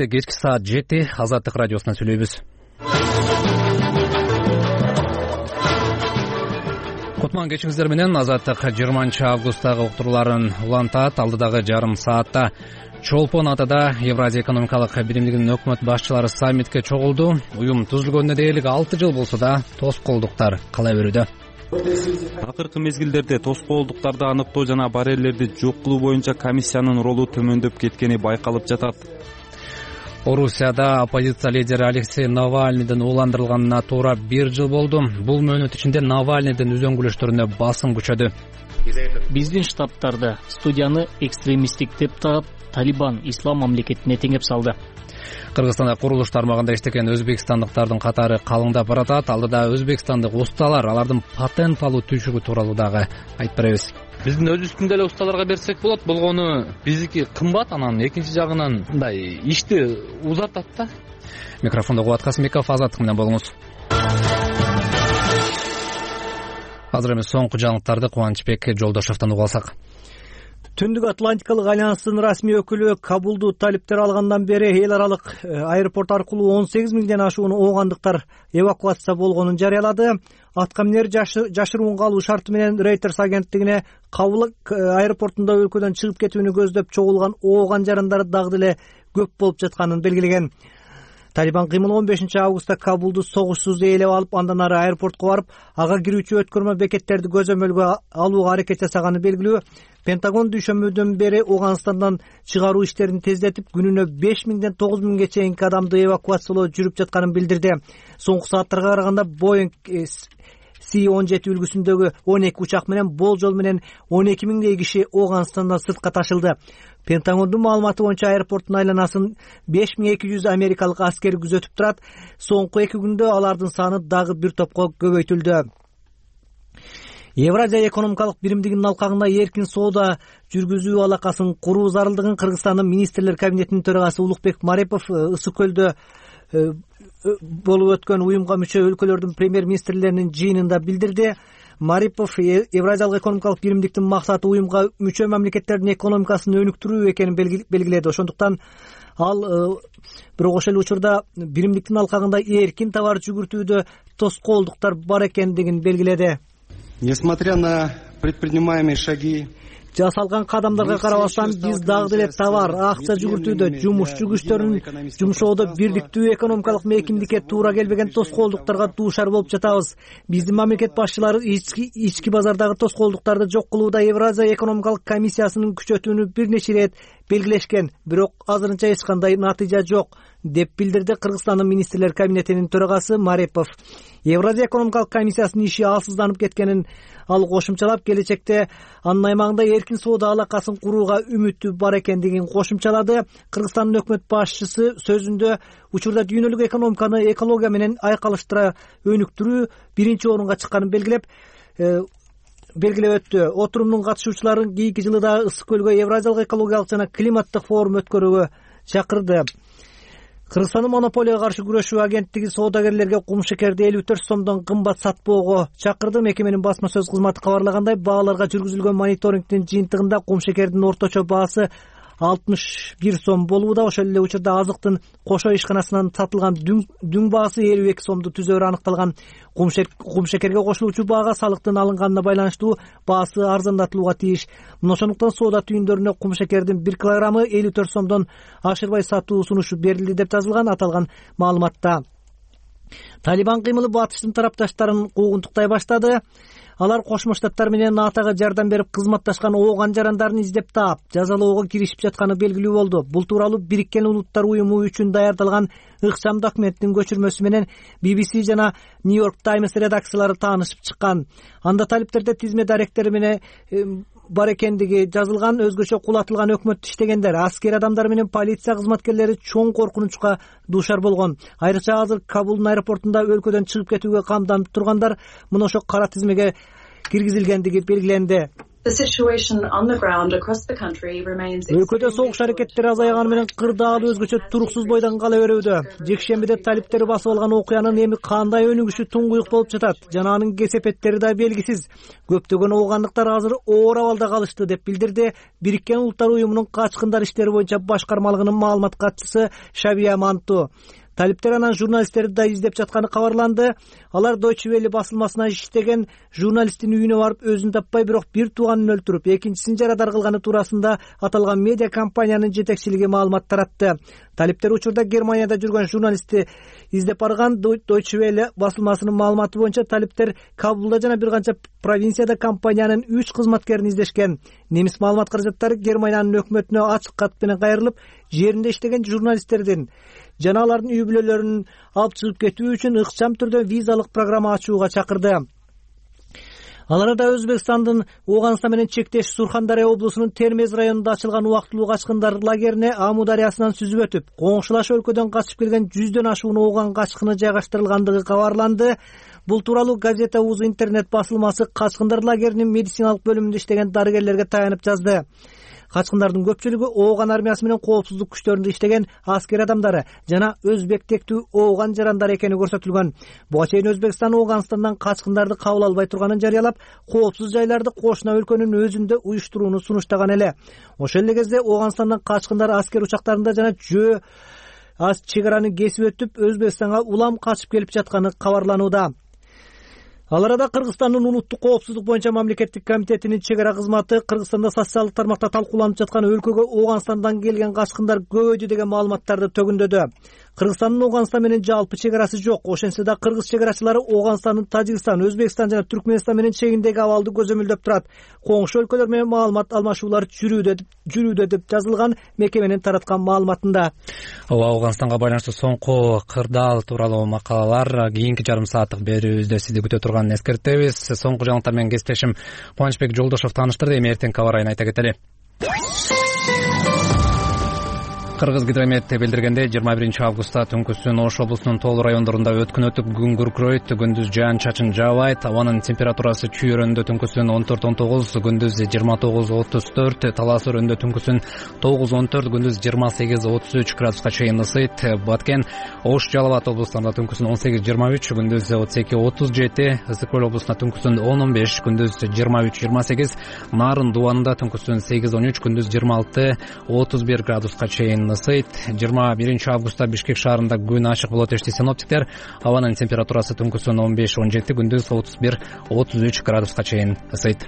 келишти. Кечки саат 7 Азаттык радиосунан сүйлөйбүз. Кутман кечиңиздер менен. Азаттык 20 августтагы уктурууларын улантат. Алдыдагы жарым саатта Чолпон атада Евразия экономикалык биримдигинин өкмөт башчылары саммитке чогулду. Уюм түзүлгөнүнө дээрлик 6 жыл болсо да тоскоолдуктар кала берүүдө. Акыркы мезгилдерде тоскоолдуктарды аныктоо жана барьерлерди жок кылуу боюнча комиссиянын ролу төмөндөп кеткени байкалып жатат. Орусияда оппозиция лидери Алексей Навальныйдын ууландырылганына туура 1 жыл болду. Бул мөөнөт ичинде Навальныйдын үзөңгүлөштөрүнө басым күчөдү. Биздин штаттарда студияны экстремисттик деп таап, Талибан ислам мамлекетине теңеп салды. Кыргызстанда курулуш тармагында иштеген өзбекстандыктардын катары калыңдап баратат. Алдыда өзбекстандыкусталар алардын патент алуу түйшүгү тууралуу дагы айтып беребиз. Биздин өзүбүздүн элеусталарга берсек болот. Болгону биздики кымбат, анан экинчи жагынан мындай ишти узартат да. Микрофондо Кубат Касымбеков, Азаттык менен болуңуз. Азыр эми соңку жаңылыктарды Кубанычбек Жолдошовдон угуп алсак. Түндүк Атлантикалык альянстын расмий өкүлү Кабулду талиптер алгандан бери эл аралык аэропорт аркылуу 18 миңден ашуун оогандыктар эвакуация болгонун жарыялады. Аткаминер жашыруун калуу шарты менен Reuters агенттигине Кабул аэропортунда өлкөдөн чыгып кетүүнү көздөп чогулган ооган жарандар дагы деле көп болуп жатканын белгилеген. Талибан кыймыл 15 августта Кабулду согушсуз ээлеп алып, андан ары аэропортко барып, ага кирүүчү өткөрмө бекеттерди көзөмөлгө алууга аракет жасаганы белгилүү. Пентагон дүйшөмбүдөн бери Ауганстандан чыгаруу иштерин тездетип, күнүнө 5 миңден 9 миңге чейинки адамды эвакуациялоо жүрүп жатканын билдирди. Соңку сааттарга караганда Boeing C-17 үлгүсүндөгү 12 учак менен болжол менен 12 миңдей киши Ауганстандан сыртка ташылды. Пентагондун маалыматы боюнча аэропорттун айланасын 5200 америкалык аскер күзөтүп турат. Соңку 2 күндө алардын саны дагы бир топко көбөйтүлдү. Евразия экономикалык биримдигинин алкагында эркин соода жүргүзүү алакасын куруу зарылдыгын Кыргызстандын министрлер кабинетинин төрагасы Улукбек Марипов Ысык көлдө болуп өткөн уюмга мүчө өлкөлөрдүн премьер-министрлеринин жыйынында билдирди. Марипов Евразиялык экономикалык биримдиктин максаты уюмга мүчө мамлекеттердин экономикасын өнүктүрүү экенин белгиледи. Ошондуктан ал бирок ошол учурда биримдиктин алкагында эркин товар жүгүртүүдө тоскоолдуктар бар экендигин белгиледи. Несмотря на предпринимаемые шаги, жасалган кадамдарга карабастан биз дагы деле товар, акча жүгүртүүдө, жумушчу күчтөрүн жумшоодо бирдиктүү экономикалык мейкиндикке туура келбеген тоскоолдуктарга дуушар болуп жатабыз. Биздин мамлекет башчылары ички базардагы тоскоолдуктарды жок кылууда Евразия экономикалык комиссиясынын күчөтүүнү бир нече ирет белгилешкен, бирок азырынча эч кандай натыйжа жок, деп билдирди Кыргызстандын министрлер кабинетинин төрагасы Марипов. Евразия экономикалык комиссиясынын иши алсызданып кеткенин ал кошумчалап, келечекте анын аймагында эркин соода алакасын курууга үмүтү бар экендигин кошумчалады. Кыргызстандын өкмөт башчысы сөзүндө учурда дүйнөлүк экономиканы экология менен айкалыштыра өнүктүрүү биринчи орунга чыкканын белгилеп өттү. Отурумдун катышуучуларын кийинки жылы да Ысык көлгө Евразиялык экологиялык жана климаттык форум өткөрүүгө чакырды. Кыргызстандын монополияга каршы күрөшүү агенттиги соодагерлерге кумшекерди 54 сомдон кымбат сатпоого чакырды. Мекеменин басма сөз кызматы кабарлагандай, бааларга жүргүзүлгөн мониторингдин жыйынтыгында кумшекердин орточо баасы 61 сом болууда. Ошол эле учурда азыктын кошо ишканасынан сатылган дүң баасы 52 сомду түзөөрү аныкталган. Кумшекерге кошулуучу баага салыктын алынганына байланыштуу баасы арзандатылууга тийиш. Ошондуктан соода түйүндөрүнө кумшекердин 1 килограммы 54 сомдон ашырбай сатуу сунушу берилди деп жазылган аталган маалыматта. Талибан кыймылы батыштын тарапташтарын куугунтуктай баштады. Алар Кошмо Штаттар менен НАТОга жардам берип кызматташкан ооган жарандарын издеп таап, жазалоого киришип жатканы белгилүү болду. Бул тууралуу Бириккен Улуттар уюму үчүн даярдалган ыкчам документтин көчүрмөсү менен BBC жана New York Times редакциялары таанышып чыккан. Анда талиптерде тизме даректери менен бар экендиги жазылган. Өзгөчө кулатылган өкмөттө иштегендер, аскер адамдар менен полиция кызматкерлери чоң коркунучка дуушар болгон. Айрыкча азыр Кабулдун аэропортунда өлкөдөн чыгып кетүүгө камданып тургандар мына ошо кара тизмеге киргизилгендиги белгиленди. Өлкөдө согуш аракеттери азайганы менен кырдаал өзгөчө туруксуз бойдон кала берүүдө. Жекшембиде талиптери басып алган окуянын эми кандай өнүгүшү туңгуюк болуп жатат жана анын кесепеттери да белгисиз. Көптөгөн оогандыктар азыр оор абалда калышты деп билдирди Бириккен Улуттар Уюмунун качкындар иштери боюнча башкармалыгынын маалымат катчысы Шабия Манту. Талиптер анан журналисттерди да издеп жатканы кабарланды. Алар Deutsche Welle басылмасына иштеген журналисттин үйүнө барып өзүн таппай, бирок бир тууганын өлтүрүп, экинчисин жарадар кылганы туурасында аталган медиа компаниянын жетекчилиги маалымат таратты. Талиптер учурда Германияда жүргөн журналистти издеп барган. Deutsche Welle басылмасынын маалыматы боюнча талиптер Кабулда жана бир канча провинцияда компаниянын 3 кызматкерин издешкен. Немис маалымат каражаттары Германиянын өкмөтүнө ачык кат менен кайрылып, жеринде иштеген журналисттердин жана алардын үй бүлөлөрүн алып чыгып кетүү үчүн ыкчам түрдө визалык программа ачууга чакырды. Ал арада Өзбекстандын Ооганстан менен чектеш Сурхандария облусунун Термез районунда ачылган убактылуу качкындар лагерине Аму дарыясынан сүзүп өтүп, коңшулаш өлкөдөн качып келген 100дөн ашуун ооган качкыны жайгаштырылгандыгы кабарланды. Бул тууралуу газета УЗ интернет басылмасы качкындар лагеринин медициналык бөлүмүндө иштеген дарыгерлерге таянып жазды. Качкындардын көпчүлүгү Ооган армиясы менен коопсуздук күчтөрүндө иштеген аскер адамдары жана өзбек тектүү Ооган жарандар экени көрсөтүлгөн. Буга чейин Өзбекстан Ооганстандан качкындарды кабыл албай турганын жарыялап, коопсуз жайларды кошуна өлкөнүн өзүндө уюштурууну сунуштаган эле. Ошол эле кезде Ооганстандан качкындар аскер учактарында жана жөө чек араны кесип өтүп, Өзбекстанга улам качып келип жатканы кабарланууда. Ал арада Кыргызстандын улуттук коопсуздук боюнча мамлекеттик комитетинин чек ара кызматы Кыргызстанда социалдык тармакта талкууланып жаткан өлкөгө Ооганстандан келген качкындар көбөйдү деген маалыматтарды төгүндөдү. Кыргызстандын Ооганстан менен жалпы чек арасы жок. Ошентсе да кыргыз чек арачылары Ооганстандын Тажикстан, Өзбекстан жана Түркмөнстан менен чегиндеги абалды көзөмөлдөп турат. Коңшу өлкөлөр менен маалымат алмашуулар жүрүүдө деп жазылган мекеменин тараткан маалыматында. Ооганстанга байланыштуу соңку кырдаал тууралуу макалалар кийинки жарым сааттык берүүбүздө сизди күтө турганын эскертебиз. Соңку жаңылыктар менен кесиптешим Кубанычбек Жолдошов тааныштырды. Эми эртең кабар айын айта кетели. Кыргыз гидромет билдиргенде 21 августта түнкүсүн Ош облусунун Тоол райондорунда өткөн өтүп күн күркүрөйт, күндүз жаан-чачын жаабайт. Абанын температурасы Чүй өрөөнүндө түнкүсүн 14-19, күндүз 29-34, Талас өрөөнүндө түнкүсүн 9-14, күндүз 28-33 градуска чейин ысыйт. Баткен, Ош, Жалал Абад облустарында түнкүсүн 18-23, күндүз 32-37, Ысык Көл облусунда түнкүсүн 10-15, күндүз 23-28, Нарын Дубанында түнкүсүн 8-13, күндүз 26-31 градуска чейин ысыйт. 21 августта Бишкек шаарында күн ачык болот дешти синоптиктер. Абанын температурасы түнкүсүн 15-17, күндүз 31-33 градуска чейин ысыйт.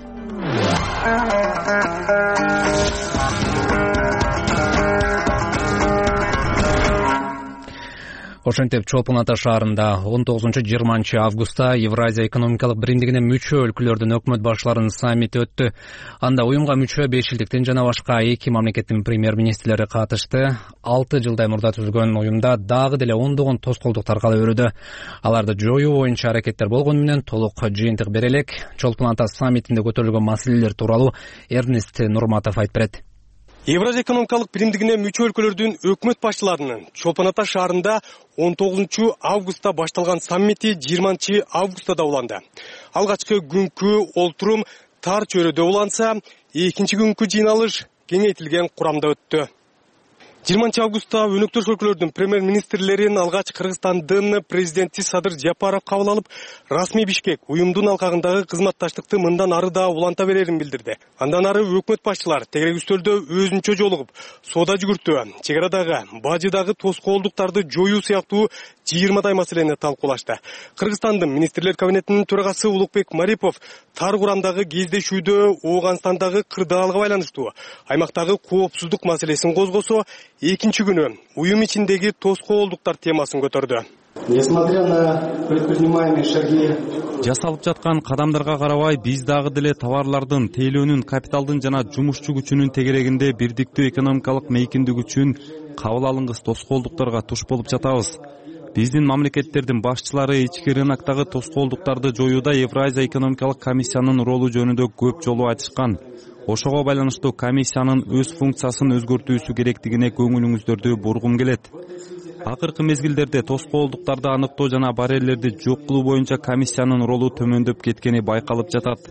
Ошентип Чолпон Ата шаарында 19-20 августта Евразия экономикалык биримдигине мүчө өлкөлөрдүн өкмөт башчыларынын саммити өттү. Анда уюмга мүчө 5 элдиктен жана башка 2 мамлекеттин премьер-министрлери катышты. 6 жылдай мурда түзүлгөн уюмда дагы деле ондогон тоскоолдуктар кала берүүдө. Аларды жоюу боюнча аракеттер болгону менен толук жыйынтык бере элек. Чолпон Ата саммитинде көтөрүлгөн маселелер тууралуу Эрнест Нурматов айтып берет. Евразия экономикалык биримдигине мүчө өлкөлөрдүн өкмөт башчыларынын Чолпон Ата шаарында 19 августта башталган саммити 20 августта да уланды. Алгачкы күнкү олтурум тар чөйрөдө уланса, экинчи күнкү жыйналыш кеңейтилген курамда өттү. 20 августта өнөктөш өлкөлөрдүн премьер-министрлерин алгач Кыргызстандын президенти Садыр Жапаров кабыл алып, расмий Бишкек уюмдун алкагындагы кызматташтыкты мындан ары да уланта берерин билдирди. Андан ары өкмөт башчылары тегерек үстөлдө өзүнчө жолугуп, соода жүгүртүү, чек арадагы, бажыдагы тоскоолдуктарды жоюу сыяктуу 20 маселени талкуулашты. Кыргызстандын министрлер кабинетинин төрагасы Улукбек Марипов тар курамдагы кездешүүдө Ооганстандагы кырдаалга байланыштуу аймактагы коопсуздук маселесин козгосо, экинчи күнү уюм ичиндеги тоскоолдуктар темасын көтөрдү. Несмотря на предпринимаемые шаги, жасалып жаткан кадамдарга карабай, биз дагы деле товарлардын, тейлөөнүн, капиталдын жана жумушчу күчүнүн тегерегинде бирдиктүү экономикалык мейкиндик үчүн кабыл алынгыс тоскоолдуктарга туш болуп жатабыз. Биздин мамлекеттердин башчылары ички рыноктогу тоскоолдуктарды жоюуда Евразия экономикалык комиссиянын ролу жөнүндө көп жолу айтышкан. Ошого байланыштуу комиссиянын өз функциясын өзгөртүүсү керектигине көңүлүңүздөрдү бургум келет. Акыркы мезгилдерде тоскоолдуктарды аныктоо жана барьерлерди жок кылуу боюнча комиссиянын ролу төмөндөп кеткени байкалып жатат.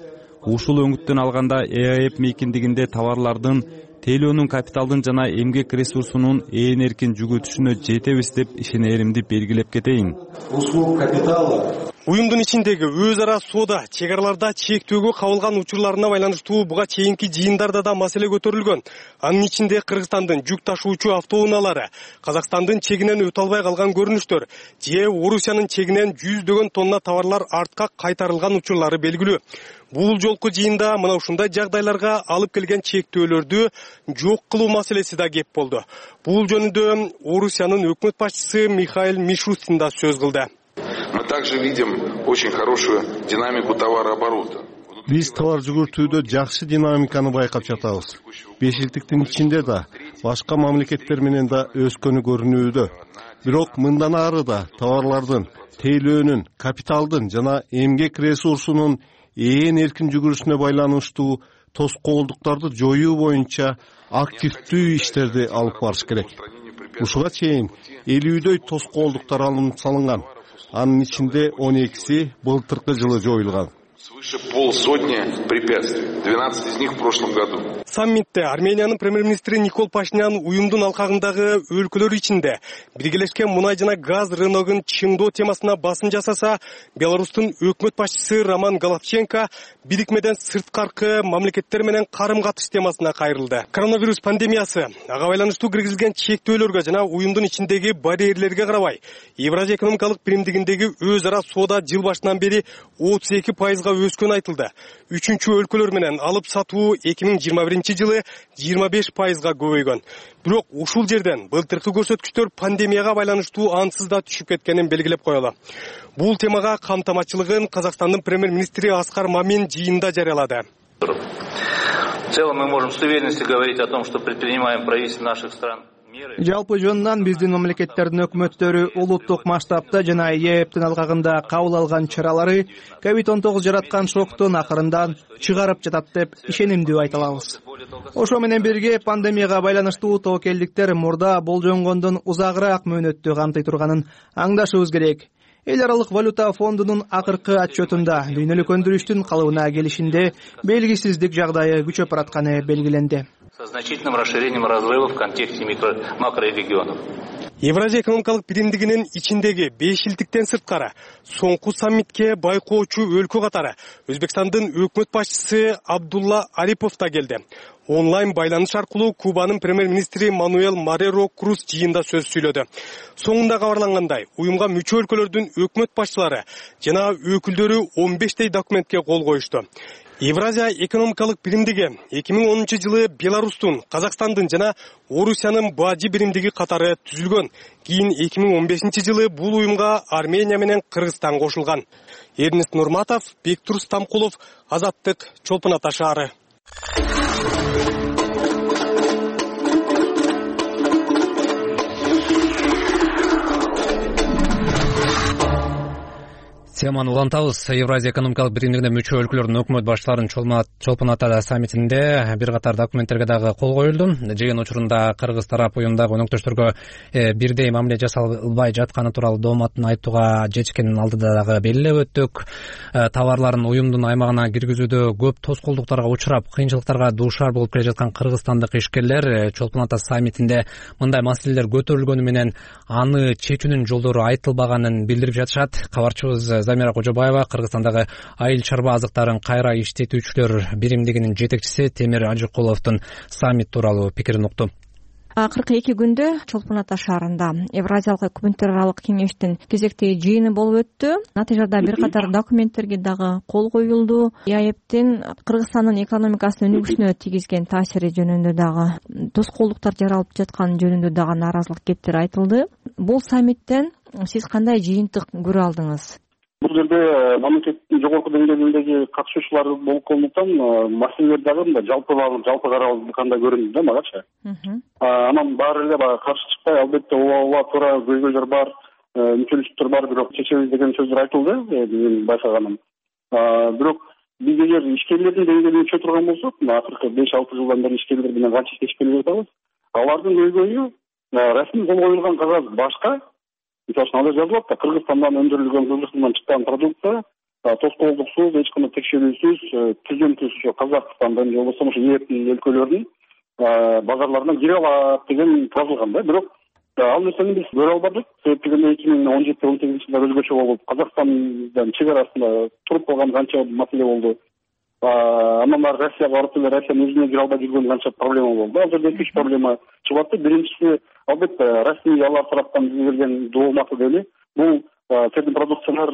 ушул өңүттөн алганда ЭАЭП мейкиндигинде товарлардын, тейлөөнүн, капиталдын жана эмгек ресурсунун ээн эркин жүгөтүшүнө жетебиз деп ишенеримди белгилеп кетейин. услуг капитала. Уюмдун ичиндеги өз ара соода чек-араларда чектөөгө кабылган учурларына байланыштуу буга чейинки жыйындарда да маселе көтөрүлгөн. Анын ичинде Кыргызстандын жүк ташуучу автоунаалары, Казакстандын чегинен өтө албай калган көрүнүштөр, же Орусиянын чегинен жүздөгөн тонна товарлар артка кайтарылган учурлары белгилүү. Бул жолку жыйында мына ушундай жагдайларга алып келген чектөөлөрдү жок кылуу маселеси да кеп болду. Бул жөнүндө Орусиянын өкмөт башчысы Михаил Мишустин да сөз кылды. Мы также видим очень хорошую динамику товарооборота. Биз товар жүгүртүүдө жакшы динамиканы байкап жатабыз. Бешилтиктин ичинде да, башка мамлекеттер менен да өскөнү көрүнүүдө. Бирок мындан ары да товарлардын, тейлөөнүн, капиталдын жана эмгек ресурсунун ээн эркин жүгүрүшүнө байланыштуу тоскоолдуктарды жоюу боюнча активдүү иштерди алып барыш керек. Ушуга чейин 50дөй тоскоолдуктар алынып салынган. Анын ичинде 12си былтыркы жылы жоюлган. Свыше полсотни препятствий. 12 из них в прошлом году. Саммитте Армениянын премьер-министри Никол Пашинян уюмдун алкагындагы өлкөлөр ичинде биргелешкен мунай жана газ рыногун чыңдоо темасына басым жасаса, Беларустун өкмөт башчысы Роман Головченко бирикмеден сырткаркы мамлекеттер менен карым-катыш темасына кайрылды. Коронавирус пандемиясы, ага байланыштуу киргизилген чектөөлөргө жана уюмдун ичиндеги барьерлерге карабай, Евразия экономикалык биримдигиндеги өз ара соода жыл башынан бери 32%га өскөн айтылды. Үчүнчү өлкөлөр менен алып сатуу 2021 жылы 25%га көбөйгөн. Бирок ушул жерден былтыркы көрсөткүчтөр пандемияга байланыштуу ансыз да түшүп кеткенин белгилеп коелу. Бул темага камтаматчылыгын Казакстандын премьер-министри Аскар Мамин жыйында жарыялады. В целом мы можем с уверенностью говорить о том, что предпринимаем правительства наших стран. Жалпы жөнүнөн биздин мамлекеттердин өкмөттөрү улуттук масштабта жана ЕЭПтин алкагында кабыл алган чаралары COVID-19 жараткан шоктун акырындан чыгарып жатат деп ишенимдүү айта алабыз. Ошо менен бирге пандемияга байланыштуу тобокелдиктер мурда болжонгондон узагыраак мөөнөттү камтый турганын аңдашыбыз керек. Эл аралык валюта фондунун акыркы отчетунда дүйнөлүк өндүрүштүн калыбына келишинде белгисиздик жагдайы күчөп баратканы белгиленди. Со значительным расширением разрывов в контексте макрорегионов. Евразия экономикалык биримдигинин ичиндеги 5 илдиктен сырткары соңку саммитке байкоочу өлкө катары Өзбекстандын өкмөт башчысы Абдулла Арипов да келди. Онлайн байланыш аркылуу Кубанын премьер-министри Мануэл Мареро Круз жыйында сөз сүйлөдү. Соңунда кабарлангандай, уюмга мүчө өлкөлөрдүн өкмөт башчылары жана өкүлдөрү 15 документке кол коюшту. Евразия экономикалык биримдиги 2010 жылы Беларустун, Казакстандын жана Орусиянын бажы биримдиги катары түзүлгөн. Кийин 2015 жылы бул уюмга Армения менен Кыргызстан кошулган. Эрнест Нурматов, Бектур Стамкулов, Азаттык, Чолпон Ата шаары. Теманы улантабыз. Евразия экономикалык биримдигине мүчө өлкөлөрдүн өкмөт башчыларынын Чолпон Ата саммитинде бир катар документтерге дагы кол коюлду. Жыйын учурунда Кыргыз тарап уюмдагы өнөктөштөргө бирдей мамиле жасалбай жатканы тууралуу дооматын айтууга жетишкенин алдыда дагы белгилеп өттүк. Товарларын уюмдун аймагына киргизүүдө көп тоскоолдуктарга учурап, кыйынчылыктарга дуушар болуп келе жаткан кыргызстандык ишкерлер Чолпон Ата саммитинде мындай маселелер көтөрүлгөнү менен аны чечүүнүн жолдору айтылбаганын билдирип жатышат. Кабарчыбыз Замира Кожобаева Кыргызстандагы айыл чарба азыктарын кайра иштетүүчүлөр биримдигинин жетекчиси Темир Ажыкуловдун саммит тууралуу пикирин укту. 42 күндө Чолпон Ата шаарында Евразиялык өкмөттөр аралык кеңештин кезектеги жыйыны болуп өттү. Натыйжада бир катар документтерге дагы кол коюлду. ЕАЭПтин Кыргызстандын экономикасынын өнүгүшүнө тийгизген таасири жөнүндө дагы, тоскоолдуктар жаралып жатканы жөнүндө дагы нааразылык кептер айтылды. Бул саммиттен сиз кандай жыйынтык көрө алдыңыз? Бул жерде мамлекеттин жогорку деңгээлиндеги катышуучулар болгондуктан маселелер дагы мындай жалпы каралган кандай көрүндү да магачы. Анан баары эле баягы каршы чыкпай, албетте ооба туура көйгөйлөр бар, мүчөлүктөр бар, бирок чечебиз деген сөздөр айтылды, менин байкаганым. Бирок биз эгер ишкерлердин деңгээлине түшө турган болсок, акыркы 5-6 жылдан бери ишкерлер менен канча иштешип келе жатабыз. Алардын көйгөйү расмий кол коюлган кагаз башка. Мисалы ал жерде жазылат да, Кыргызстандан өндүрүлгөн, Кыргызстандан чыккан продукция тоскоолдуксуз, эч кандай текшерүүсүз түзүмсүз ошо Казакстандын же болбосо ошо ээптин өлкөлөрүнүн базарларына кире алат деген жазылган да. Бирок ал нерсени биз көрө албадык. Себеби 2017-18 жылдар өзгөчө болуп, Казакстандан чек арасында туруп калган канча маселе болду. Андан баары Россияга барып эле Россиянын өзүнө кире албай жүргөн канча проблема болду. Ал жерде 2-3 проблема чыгып атты. Биринчиси, албетте, Россия алар тараптан бизге берген дооматы дели бул сердин продукциялар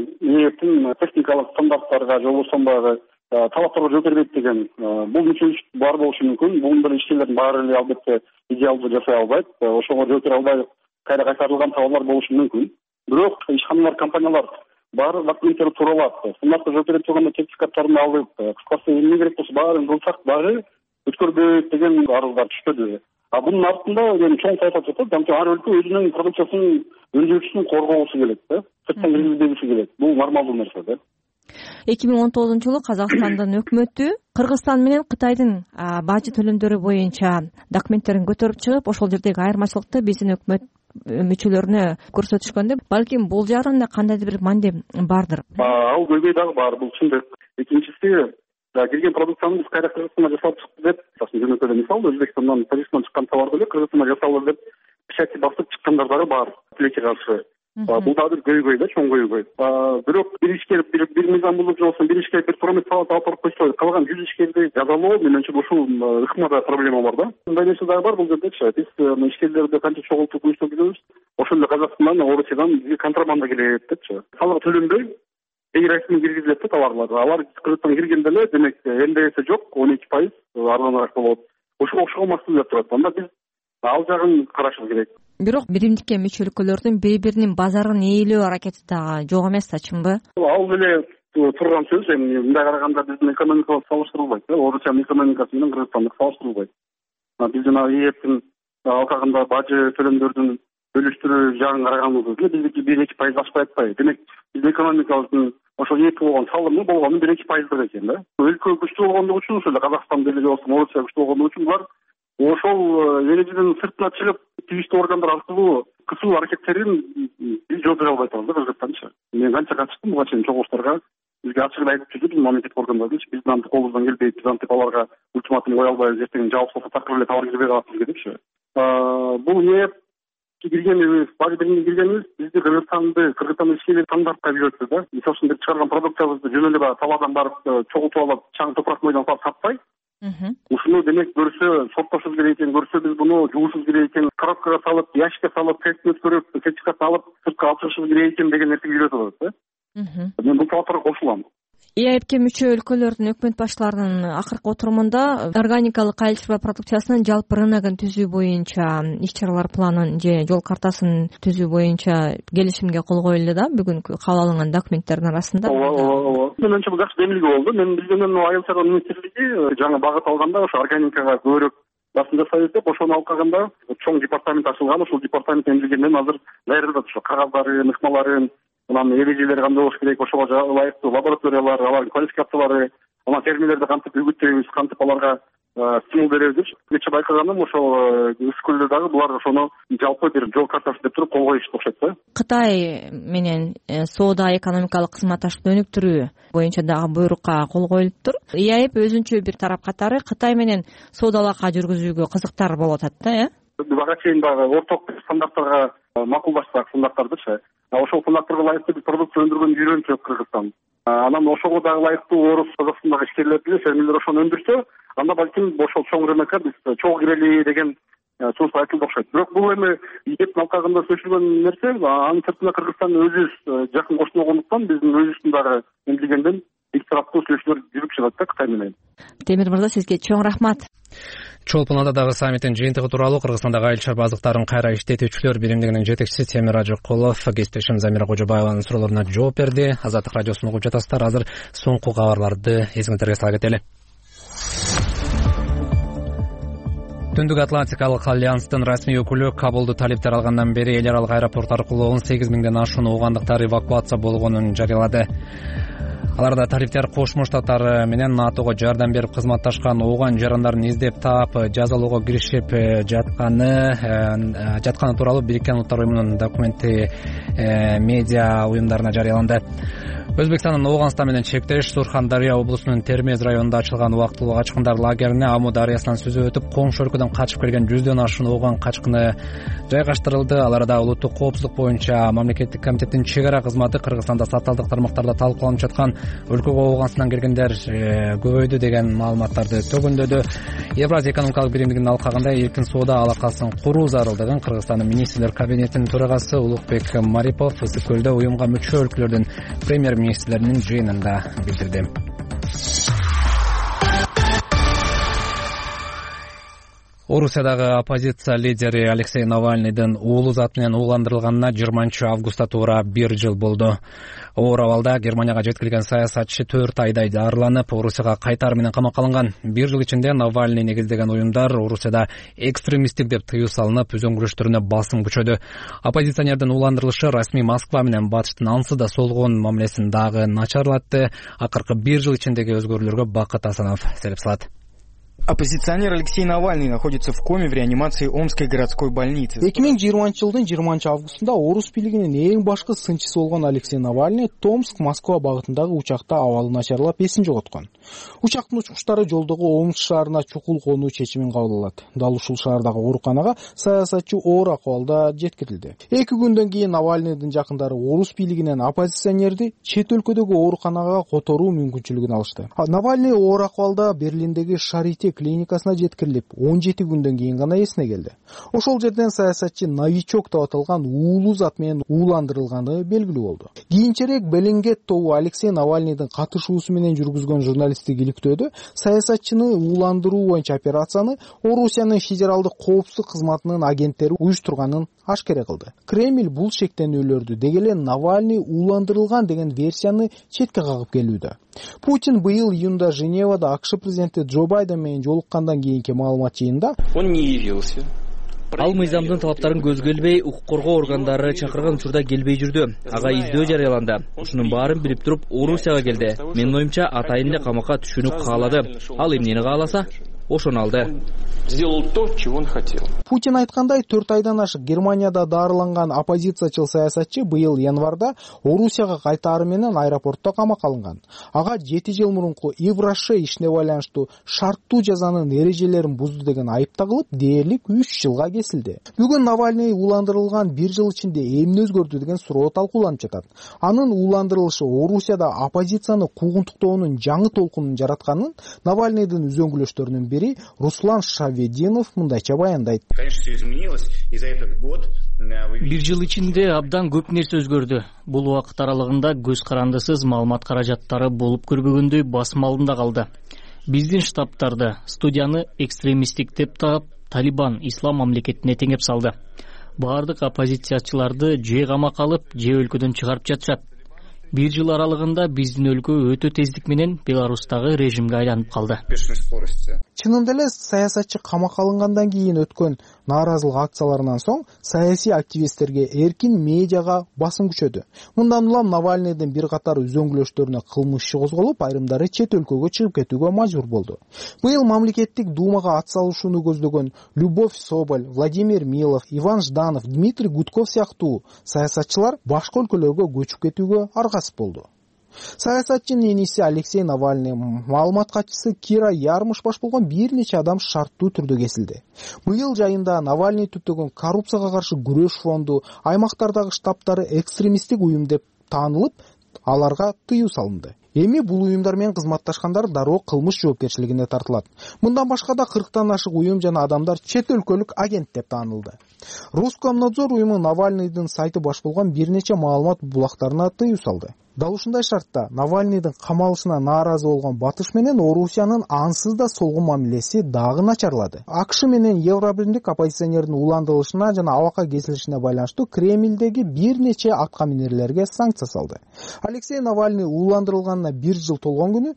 ээптин техникалык стандарттарга же болбосо баягы талаптарга жооп бербейт деген. Бул мүчөчүлүк бар болушу мүмкүн. Бунун деле ишчилердин баары эле албетте идеалдуу жасай албайт. Ошого жооп бере албай кайра кайтарылган товарлар болушу мүмкүн. Бирок ишканалар, компаниялар баары документтери тууралап, стандартка жооп бере турган сертификаттарын алып, кыскасы эмне керек болсо баарын кылсак дагы өткөрбөйт деген арыздар түшпөдү. Бунун артында чоң саясат жатат. Анткени ар өлкө өзүнүн продукциясын өндүрүүчүсүн коргоосу келет да. Сырттан киргизбегиси келет. Бул нормалдуу нерсе да. 2019-жылы Казакстандын өкмөтү Кыргызстан менен Кытайдын бажы төлөмдөрү боюнча документтерин көтөрүп чыгып, ошол жердеги айырмачылыкты биздин өкмөт мүчөлөрүнө көрсөтүшкөндө, балким бул жагынан да кандайдыр бир мааниле бардыр. Ал көйгөй дагы бар, бул чындык. Экинчиси, кирген продукцияны биз кайра Кыргызстанга жасалып чыкты деп, жөнөкөй мисал, Өзбекстандан, Тажикстандан чыккан товарды эле Кыргызстанга жасалды деп печать басып чыккандар дагы бар, тилекке каршы. Бул дагы бир көйгөй да, чоң көйгөй. Бирок бир ишкер, бир мыйзам булуп же болбосо бир ишкер бир промет алып койсо, калган 100 ишкерди жазалоо, менимче ушул ыкмада проблема бар да. Мындай нерсе дагы бар бул жердечи. Биз ишкерлерди канча чогултуп уюштуруп жүрөбүз, ошол эле Казакстандан, Орусиядан бизге контрабанда келет депчи. Салык төлөнбөй расмий киргизилет да товарлар. Алар Кыргызстанга киргенде эле, демек, НДС жок, 12% арзаныраак болот. Ошого окшогон маселелер турат. Анда биз ал жагын карашыбыз керек. Бирок биримдикке мүчө өлкөлөрдүн бири-биринин базарын ээлөө аракети дагы жок эмес да, чынбы? Ал эле турган сөз. Эми мындай караганда биздин экономикабыз салыштырылбайт. Орусиянын экономикасы менен Кыргызстандык салыштырылбайт. Биздин ээптин алкагында бажы төлөмдөрдүн бөлүштүрүү жагын караганыбыз эле биздики 1-2% ашпай атпайбы. Демек, биздин экономикабыздын ошо ээпке болгон салымы болгону 1-2% экен да. Өлкө күчтүү болгондугу үчүн, ошол эле Казакстан деле болсо, Орусия күчтүү болгондугу үчүн булар ошол эреженин сыртына чыгып, тийиштүү органдар аркылуу кысуу аракеттерин биз жооп бере албай атабыз да Кыргызстанчы. Мен канча катыштым буга чейин чогулуштарга, бизге ачык айтып жүрдү биздин мамлекеттик органдардычы, биздин антип колубуздан келбейт, биз антип аларга ультиматум кое албайбыз, эртең жабык болсо такыр эле товар кирбей калат бизге депчи. Бул киргенибиз, бажы берилген киргенибиз бизди Кыргызстандын ишкерлери стандартка үйрөттү да. Мисалы үчүн, бир чыгарган продукциябызды жөн эле баягы таладан барып чогултуп алып, чаң топурак мойдон салып сатпай, ушуну демек көрсө, соттошубуз керек экен, көрсө биз буну жуушубуз керек экен, коробкага салып, ящикке салып, тестин өткөрүп, сертификатын алып, сыртка алып чыгышыбыз керек экен деген нерсеге үйрөтүп атат да. Мен бул талаптарга кошулам. ЭАЭПке мүчө өлкөлөрдүн өкмөт башчыларынын акыркы отурумунда органикалык кайрылтышпа продукциясынын жалпы рыногун түзүү боюнча иш-чаралар планын же жол картасын түзүү боюнча келишимге кол коюлду да, бүгүнкү кабыл алынган документтердин арасында. Ооба. Менимче бул жакшы демилге болду. Мен билгенден Айыл чарба министрлиги жаңы багыт алганда ошо органикага көбүрөөк басым жасайбыз деп, ошону алып калганда чоң департамент ачылган. Ошол департамент билгенден азыр даярдап ошо кагаздарын, ыкмаларын, анан эрежелери кандай болуш керек, ошого ылайыктуу лабораториялар, алардын квалификациялары, анан фермерлерди кантип үгүттөйбүз, кантип аларга стимул беребиз. Кечээ байкаганым ошол өскөлдө дагы булар ошону жалпы бир жол картасы деп туруп кол коюшту окшойт да. Кытай менен соода экономикалык кызматташтыкты өнүктүрүү боюнча дагы буйрукка кол коюлуптур. ЭАЭП өзүнчө бир тарап катары Кытай менен соода алака жүргүзүүгө кызыктар болуп атат да, Бага чейин баягы орток стандарттарга макулдаштык стандарттардычы. Ошол стандарттарга ылайыктуу бир продукция өндүргөн үйрөнчү Кыргызстан. Анан ошого дагы ылайыктуу Орус, Казакстандагы ишкерлер деле, фермерлер ошону өндүрсө, анда балким ошол чоң рынокко биз чогуу кирели деген сөз айтылды окшойт. Бирок бул эми ээптин алкагында сөзүлгөн нерсе, анын сыртына Кыргызстан өзүбүз жакын кошуна болгондуктан биздин өзүбүздүн дагы билгенден эки тараптуу сүйлөшүүлөр жүрүп чыгат да Кытай менен. Темир мырза, сизге чоң рахмат. Чолпон атадагы саммиттин жыйынтыгы тууралуу Кыргызстандагы айыл чарба азыктарын кайра иштетүүчүлөр биримдигинин жетекчиси Темир Ажыкулов кесиптешим Замира Кожобаеванын суроолоруна жооп берди. Азаттык радиосун угуп жатасыздар. Азыр соңку кабарларды эсиңиздерге сала кетели. Түндүк Атлантикалык альянстын расмий өкүлү Кабулду талиптер алгандан бери эл аралык аэропорт аркылуу 18 миңден ашуун уугандыктар эвакуация болгонун жарыялады. Аларда талиптер Кошмо Штаттары менен НАТОго жардам берип кызматташкан ооган жарандарын издеп таап жазалоого киришип жатканы тууралуу Бириккен Улуттар уюмунун документи медиа уюмдарына жарыяланды. Өзбекстандын Ооганстан менен чектеш Сурхандария облусунун Термез районунда ачылган убактылуу качкындар лагерине Аму дарыясынан сүзүп өтүп, коңшу өлкөдөн качып келген 100дөн ашуун ооган качкыны жайгаштырылды. Аларда улуттук коопсуздук боюнча мамлекеттик комитеттин чек ара кызматы Кыргызстанда социалдык тармактарда талкууланып жаткан өлкөгө Ооганстандан келгендер көбөйдү деген маалыматтарды төгүндөдү. Евразия экономикалык биримдигинин алкагында эркин соода алакасын куруу зарылдыгын Кыргызстандын министрлер кабинетинин төрагасы Улукбек Марипов Ысык көлдө уюмга мүчө өлкөлөрдүн премьер-министрлеринин жыйынында билдирди. Орусиядагы оппозиция лидери Алексей Навальныйдын уулу зат менен ууландырылганына 20-августта туура 1 жыл болду. Оор абалда Германияга жеткирилген саясатчы 4 айдай дарыланып, Орусияга кайтар менен камакка алынган. 1 жыл ичинде Навальный негиздеген уюмдар Орусияда экстремисттик деп тыюу салынып, үзөңгүлөштөрүнө басым күчөдү. Оппозиционердин ууландырылышы расмий Москва менен Батыштын ансыз да солгон мамилесин дагы начарлатты. Акыркы 1 жыл ичиндеги өзгөрүүлөргө Бакыт Асанов сереп салат. Оппозиционер Алексей Навальный находится в коме в реанимации Омской городской больницы. 2020-жылдын 20-августунда орус бийлигинин эң башкы сынчысы болгон Алексей Навальный Томск, Москва багытындагы учакта абалы начарлап эсин жоготкон. Учактын учкучтары жолдогу Омск шаарына чукул конуу чечимин кабыл алат. Дал ушул шаардагы ооруканага саясатчы оор акыбалда жеткирилди. 2 күндөн кийин Навальныйдын жакындары орус бийлигинен оппозиционерди чет өлкөдөгү ооруканага которуу мүмкүнчүлүгүн алышты. Навальный оор акыбалда Берлиндеги Шарите клиникасына жеткирилип, 17 күндөн кийин гана эсине келди. Ошол жерден саясатчы новичок деп аталган уулу зат менен ууландырылганы белгилүү болду. Кийинчерээк Беленгет тобу Алексей Навальныйдын катышуусу менен жүргүзгөн журналисттик иликтөөдө саясатчыны ууландыруу боюнча операцияны Орусиянын федералдык коопсуздук кызматынын агенттери уюштурганын ашкере кылды. Кремль бул шектенүүлөрдү деги эле Навальный ууландырылган деген версияны четке кагып келүүдө. Путин быйыл июнда Женевада АКШ президенти Джо Байден менен жолуккандан кийинки маалымат жыйынында он не явился. Ал мыйзамдын талаптарын көзгө илбей, укук коргоо органдары чакырган учурда келбей жүрдү. Ага издөө жарыяланды. Ушунун баарын билип туруп, Орусияга келди. Менин оюмча, атайын эле камакка түшүүнү каалады. Ал эмнени кааласа, ошону алды. Сделал то, чего он хотел. Путин айткандай, 4 айдан ашык Германияда дарыланган оппозициячыл саясатчы быйыл январда Орусияга кайтары менен аэропортто камакка алынган. Ага 7 жыл мурунку Ивраше ишине байланыштуу шарттуу жазанын эрежелерин бузду деген айып тагылып, дээрлик 3 жылга кесилди. Бүгүн Навальный ууландырылган 1 жыл ичинде эмне өзгөрдү деген суроо талкууланып жатат. Анын ууландырылышы Орусияда оппозицияны куугунтуктоонун жаңы толкунун жаратканын Навальныйдын үзөңгүлөштөрүнүн бири Руслан Шавединов мындайча баяндайт. Бир жыл ичинде абдан көп нерсе өзгөрдү. Бул убакыт аралыгында көз карандысыз маалымат каражаттары болуп көрбөгөндөй басым алдында калды. Биздин штабтарды студияны экстремисттик деп таап, Талибан ислам мамлекетине теңеп салды. Баардык оппозициячыларды же камакка алып, же өлкөдөн чыгарып жатышат. 1 жыл аралыгында биздин өлкө өтө тездик менен Беларустагы режимге айланып калды. Чынында эле саясатчы камакка алынгандан кийин өткөн нааразылык акцияларынан соң саясий активисттерге эркин медиага басым күчөдү. Мындан улам Навальныйдын бир катар үзөңгүлөштөрүнө кылмыш иши козголуп, айрымдары чет өлкөгө чыгып кетүүгө мажбур болду. Быйыл мамлекеттик думага ат салышууну көздөгөн Любовь Соболь, Владимир Милов, Иван Жданов, Дмитрий Гудков сыяктуу саясатчылар башка өлкөлөргө көчүп кетүүгө аргасыз болду. Саясатчынын эниси Алексей Навальный, маалымат катчысы Кира Ярмыш баш болгон бир нече адам шарттуу түрдө кесилди. Быйыл жайында Навальный түптөгөн коррупцияга каршы күрөш фонду аймактардагы штабтары экстремисттик уюм деп таанылып, аларга тыюу салынды. Эми бул уюмдар менен кызматташкандар дароо кылмыш жоопкерчилигине тартылат. Мындан башка да 40тан ашык уюм жана адамдар чет өлкөлүк агент деп таанылды. Роскомнадзор уюму Навальныйдын сайты баш болгон бир нече маалымат булактарына тыюу салды. Дал ушундай шартта Навальныйдын камалышына нааразы болгон Батыш менен Орусиянын ансыз да солгун мамилеси дагы начарлады. АКШ менен Евробиримдик оппозиционердин ууландырылышына жана абакка кесилишине байланыштуу Кремлдеги бир нече атка минерлерге санкция салды. Алексей Навальный ууландырылганына 1 жыл толгон күнү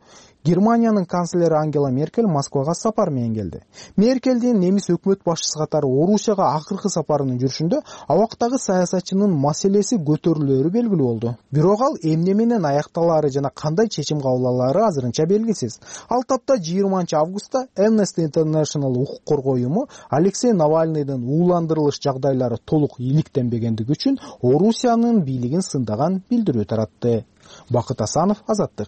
Германиянын канцлери Ангела Меркель Москвага сапар менен келди. Меркелдин немис өкмөт башчысы катары Орусияга акыркы сапарынын жүрүшүндө абактагы саясатчынын маселеси көтөрүлөөрү белгилүү болду. Бирок ал эмне менен аякталаары жана кандай чечим кабыл алаары азырынча белгисиз. Ал тапта 20-августта Amnesty International укук коргоо уюму Алексей Навальныйдын ууландырылыш жагдайлары толук иликтенбегендиги үчүн Орусиянын бийлигин сындаган билдирүү таратты. Бакыт Асанов, Азаттык.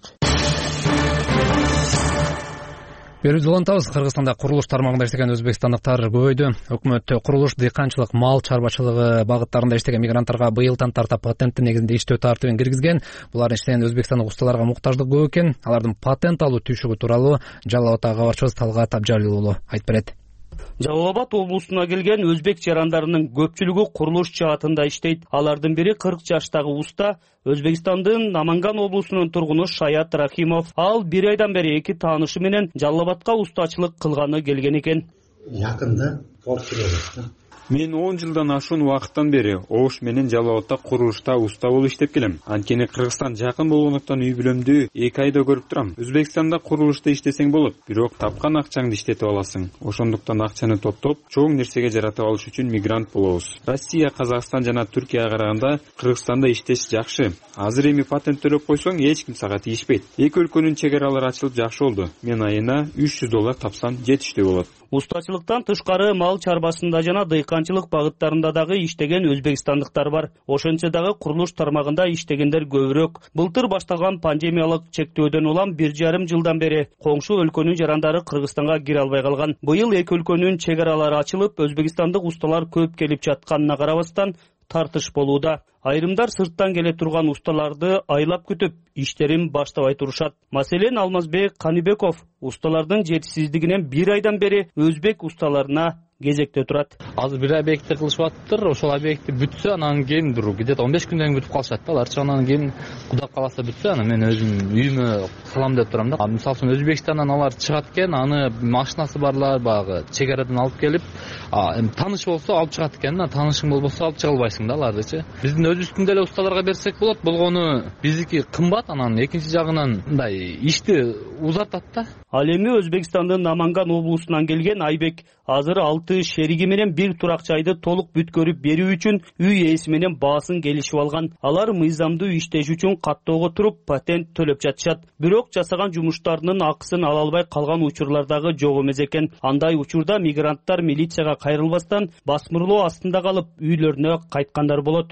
Берүүбүздү улантабыз. Кыргызстанда курулуш тармагында иштеген өзбекстандыктар көбөйдү. Өкмөт курулуш, дыйканчылык, мал чарбачылыгы багыттарында иштеген мигранттарга быйылдан тарта патенттин негизинде иштөө тартибин киргизген. Булардын иштеген өзбекстандык усталарга муктаждык көп экен. Алардын патент алуу түйшүгү тууралуу Жалал Абадтагы кабарчыбыз Талгат Абжалил уулу айтып берет. Жалал Абад облусуна келген өзбек жарандарынын көпчүлүгү курулуш жаатында иштейт. Алардын бири 40 жаштагы уста, Өзбекстандын Наманган облусунун тургуну Шаят Рахимов. Ал 1 айдан бери 2 таанышы менен Жалал Абадка устачылык кылганы келген экен. Якында болду. Мен 10 жылдан ашуун убакыттан бери Ош менен Жалал Абадта курулушта уста болуп иштеп келем. Анткени Кыргызстан жакын болгондуктан үй бүлөмдү 2 айда көрүп турам. Өзбекстанда курулушта иштесең болот, бирок тапкан акчаңды иштетип аласың. Ошондуктан акчаны топтоп, чоң нерсеге жаратып алыш үчүн мигрант болобуз. Россия, Казакстан жана Түркияга караганда Кыргызстанда иштеш жакшы. Азыр эми патент төлөп койсоң, эч ким сага тийишпейт. Эки өлкөнүн чегаралары ачылып жакшы болду. Мен айына $300 тапсам жетиштүү болот. Устачылыктан тышкары мал чарбасында жана дыйканчылык багыттарында дагы иштеген өзбекстандыктар бар. Ошончо дагы курулуш тармагында иштегендер көбүрөөк. Былтыр башталган пандемиялык чектөөдөн улам 1,5 жылдан бери коңшу өлкөнүн жарандары Кыргызстанга кире албай калган. Быйыл эки өлкөнүн чегаралары ачылып, өзбекстандык усталар көп келип жатканына карабастан тартыш болууда. Айрымдар сырттан келе турган усталарды айлап күтүп, иштерин баштабай турушат. Маселен, Алмазбек Канибеков усталардын жетишсиздигинен 1 айдан бери өзбек усталарына кезекте турат. Азыр бир объектти кылышып атыптыр. Ошол объекти бүтсө, анан кийин где-то 15 күндөн бүтүп калышат да. Аларчы анан кийин Кудай кааласа бүтсө, анан мен өзүм үйүмө кылам деп турам да. Мисалы үчүн Өзбекстандан алар чыгат экен, аны машинасы барлар багы чегарадан алып келип, тааныш болсо алып чыгат экен, таанышың болбосо алып чыга албайсың да аларды. Биздин өзүбүздүн деле усталарга берсек болот. Болгону биздики кымбат, анан экинчи жагынан мындай ишти узартат да. Ал эми Өзбекстандын Наманган облусунан келген Айбек азыр 6 шериги менен бир турак жайды толук бүткөрүп берүү үчүн үй ээси менен баасын келишип алган. Алар мыйзамдуу иштеш үчүн каттоого туруп патент төлөп жатышат. Бирок жасаган жумуштарынын акысын ала албай калган учурлар дагы жок эмес экен. Андай учурда мигранттар милицияга кайрылбастан басмырлоо астында калып үйлөрүнө кайткандар болот.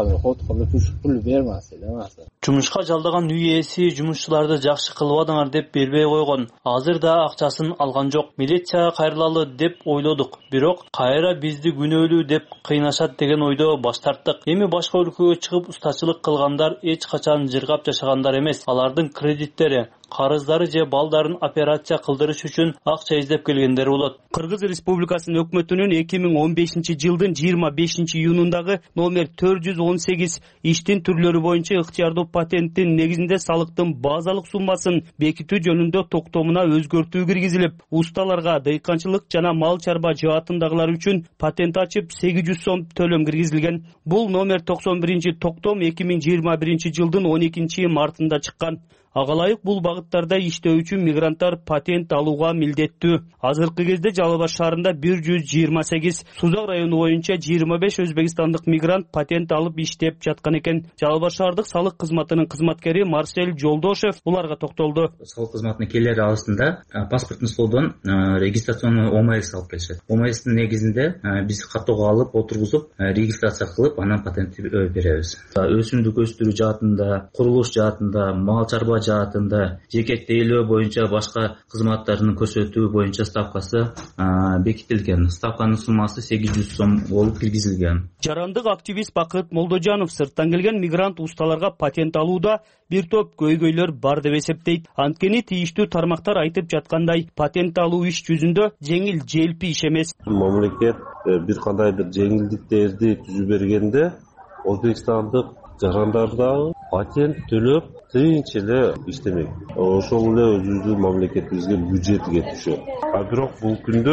Жумушка жалдаган үй ээси жумушчуларды жакшы кылбадыңар деп бербей койгон. Азыр да акчасын алган жок. Милицияга кайрылалы деп ойлодук. Бирок кайра бизди күнөөлүү деп кыйнашат деген ойдо баш тарттык. Эми башка өлкөгө чыгып устачылык кылгандар эч качан жыргап жашагандар эмес. Алардын кредиттери, карыздары же балдарын операция кылдырыш үчүн акча издеп келгендер болот. Кыргыз Республикасынын өкмөтүнүн 2015-жылдын 25-июнундагы номер 418 иштин түрлөрү боюнча ыктыярдуу патенттин негизинде салыктын базалык суммасын бекитүү жөнүндө токтомуна өзгөртүү киргизилип, усталарга дыйканчылык жана мал чарба жаатындагылар үчүн патент ачып 800 сом төлөм киргизилген. Бул номер 91-токтом 2021-жылдын 12-мартында чыккан. Ага ылайык бул багыттарда иштөө үчүн мигранттар патент алууга милдеттүү. Азыркы кезде Жалал Абад шаарында 128, Сузак району боюнча 25 өзбекстандык мигрант патент алып иштеп жаткан экен. Жалал Абад шаардык салык кызматынын кызматкери Марсель Жолдошев буларга токтолду. Салык кызматына келер алышында паспорттун столдон регистрационный ОМС алып келишет. ОМСтин негизинде биз каттоого алып отургузуп регистрация кылып анан патент беребиз. Өсүмдүк өстүрүү жаатында, курулуш жаатында, мал чарба жаатында, жеке тейлөө боюнча башка кызматтарын көрсөтүү боюнча ставкасы бекитилген. Ставканын суммасы 800 сом болуп киргизилген. Жарандык активист Бакыт Молдожанов сырттан келген мигрант усталарга патент алууда бир топ көйгөйлөр бар деп эсептейт. Анткени тийиштүү тармактар айтып жаткандай, патент алуу иш жүзүндө жеңил желпи иш эмес. Мамлекет бир кандай бир жеңилдиктерди түзүп бергенде Өзбекстандык жарандардагы патент төлөп тыйынча эле иштемек. Ошол эле өзүбүздүн мамлекетибизге бюджетке түшөт. Бирок бул күндө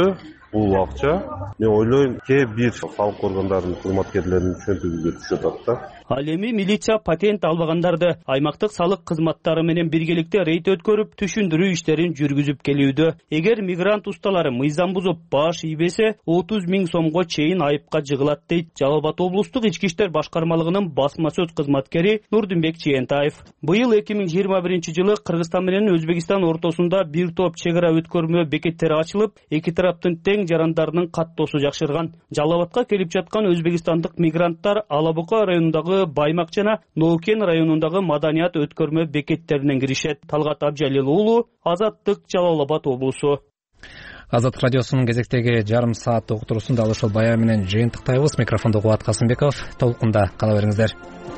бул акча мен ойлойм кээ бир салык органдарынын кызматкерлеринин чөнтөгүгө түшүп атат да. Ал эми милиция патент албагандарды аймактык салык кызматтары менен биргеликте рейд өткөрүп, түшүндүрүү иштерин жүргүзүп келүүдө. Эгер мигрант усталары мыйзам бузуп баш ийбесе, 30 000 сомго чейин айыпка жыгылат дейт Жалал Абад облустук ички иштер башкармалыгынын басма сөз кызматкери Нурдинбек Чиентаев. Быйыл 2021 жылы Кыргызстан менен Өзбекстан ортосунда бир топ чек ара өткөрмө бекеттери ачылып, эки тараптын тең жарандарынын каттоосу жакшырган. Жалал Абадка келип жаткан өзбекстандык мигранттар Алабука районундагы Баймак жана Ноукен районундагы маданият өткөрмө бекеттеринен киришет. Талгат Абжалил уулу, Азаттык, Жалал Абад облусу. Азаттык радиосунун кезектеги жарым сааттык уктуруусунда ушул баян менен жыйынтыктайбыз. Микрофондо Кубат Касымбеков. Толкунда кала бериңиздер.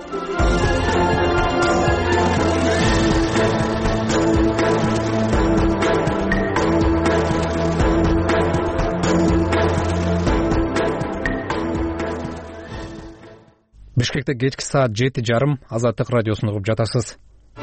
Бишкекте кечки саат 7:30 Азаттык радиосун угуп жатасыз.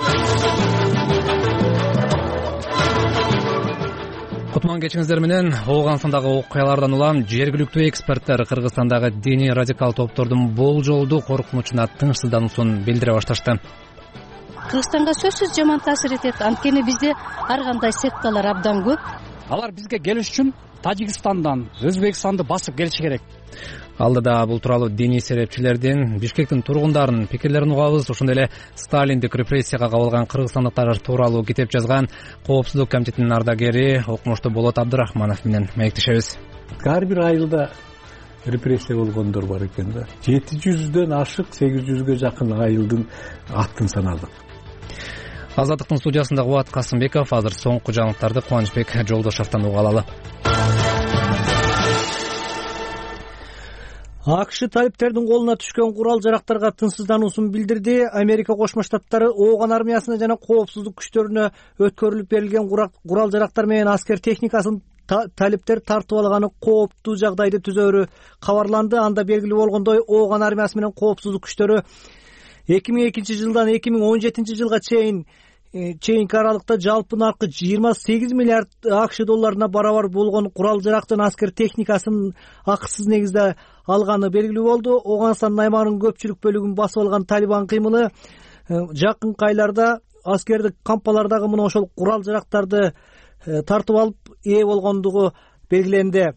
Кутман кечиңиздер менен Оогансындагы окуялардан улам жергиликтүү эксперттер Кыргызстандагы диний радикал топтордун болжолдуу коркунучуна тынчсыздануусун билдире башташты. Кыргызстанга сөзсүз жаман таасир этет. Анткени бизде ар кандай секталар абдан көп. Алар бизге келиш үчүн Тажикстандан, Өзбекстанды басып келиши керек. Алдыда бул тууралуу диний серепчилердин, Бишкектин тургундарынын пикирлерин угабыз. Ошондой эле Сталиндик репрессияга кабылган кыргызстандыктар тууралуу китеп жазган Коопсуздук комитетинин ардагери окумуштуу Болот Абдырахманов менен маектешебиз. Ар бир айылда репрессия болгондор бар экен да. 700дөн ашык 800гө жакын айылдын атын санадык. Азаттыктын студиясында Кубат Касымбеков. Азыр соңку жаңылыктарды Кубанычбек Жолдошовдон уга алалы. АКШ талиптердин колуна түшкөн курал жарактарга тынчсыздануусун билдирди. Америка Кошмо Штаттары Ооган армиясына жана коопсуздук күчтөрүнө өткөрүлүп берилген курал жарактар менен аскер техникасын талиптер тартып алганы кооптуу жагдайды түзөөрү кабарланды. Анда белгилүү болгондой, Ооган армиясы менен коопсуздук күчтөрү 2002 жылдан 2017 жылга чейинки аралыкта жалпы наркы 28 миллиард АКШ долларына барабар болгон курал жарактын аскер техникасын акысыз негизде алганы белгилүү болду. Оогандын аймагынын көпчүлүк бөлүгүн басып алган Талибан кыймылы жакынкы айларда аскердик кампалардагы мына ошол курал жарактарды тартып алып ээ болгондугу белгиленди.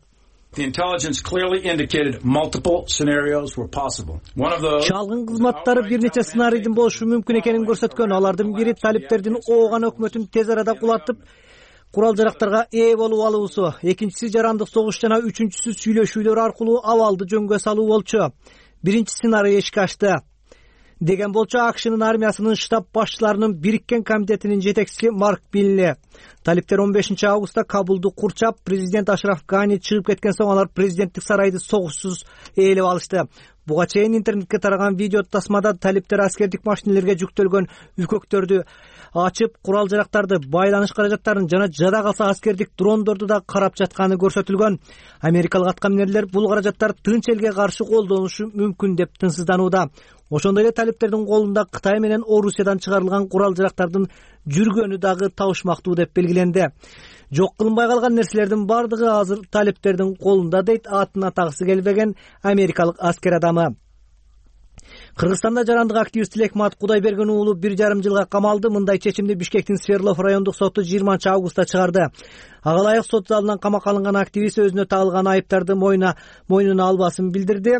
Чалгын кызматтары бир нече сценарийдин болушу мүмкүн экенин көрсөткөн. Алардын бири талиптердин Ооган өкмөтүн тез арада кулатып курал жарактарга ээ болуп алуусу, экинчиси жарандык согуш жана үчүнчүсү сүйлөшүүлөр аркылуу абалды жөнгө салуу болчу. Биринчи сценарий ишке ашты деген болчу АКШнын армиясынын штаб башчыларынын бириккен комитетинин жетекчиси Марк Билли. Талиптер 15 августта Кабулду курчап, президент Ашраф Гани чыгып кеткен соң алар президенттик сарайды согушсуз ээлеп алышты. Буга чейин интернетке тараган видео тасмада талиптер аскердик машинелерге жүктөлгөн үкөктөрдү ачып, курал жарактарды, байланыш каражаттарын жана жада калса аскердик дрондорду да карап жатканы көрсөтүлгөн. Америкалык аткаминерлер бул каражаттар тынч элге каршы колдонулушу мүмкүн деп тынчсызданууда. Ошондой эле талиптердин колунда Кытай менен Орусиядан чыгарылган курал жарактардын жүргөнү дагы табышмактуу деп белгиленди. Жок кылынбай калган нерселердин бардыгы азыр талиптердин колунда, дейт атын атагысы келбеген америкалык аскер адамы. Кыргызстанда жарандык активист Тилекмат Кудайберген уулу 1,5 жылга камалды. Мындай чечимди Бишкектин Сверлов райондук соту 20 августта чыгарды. Ага ылайык сот залынан камакка алынган активист өзүнө тагылган айыптарды мойнуна албасын билдирди.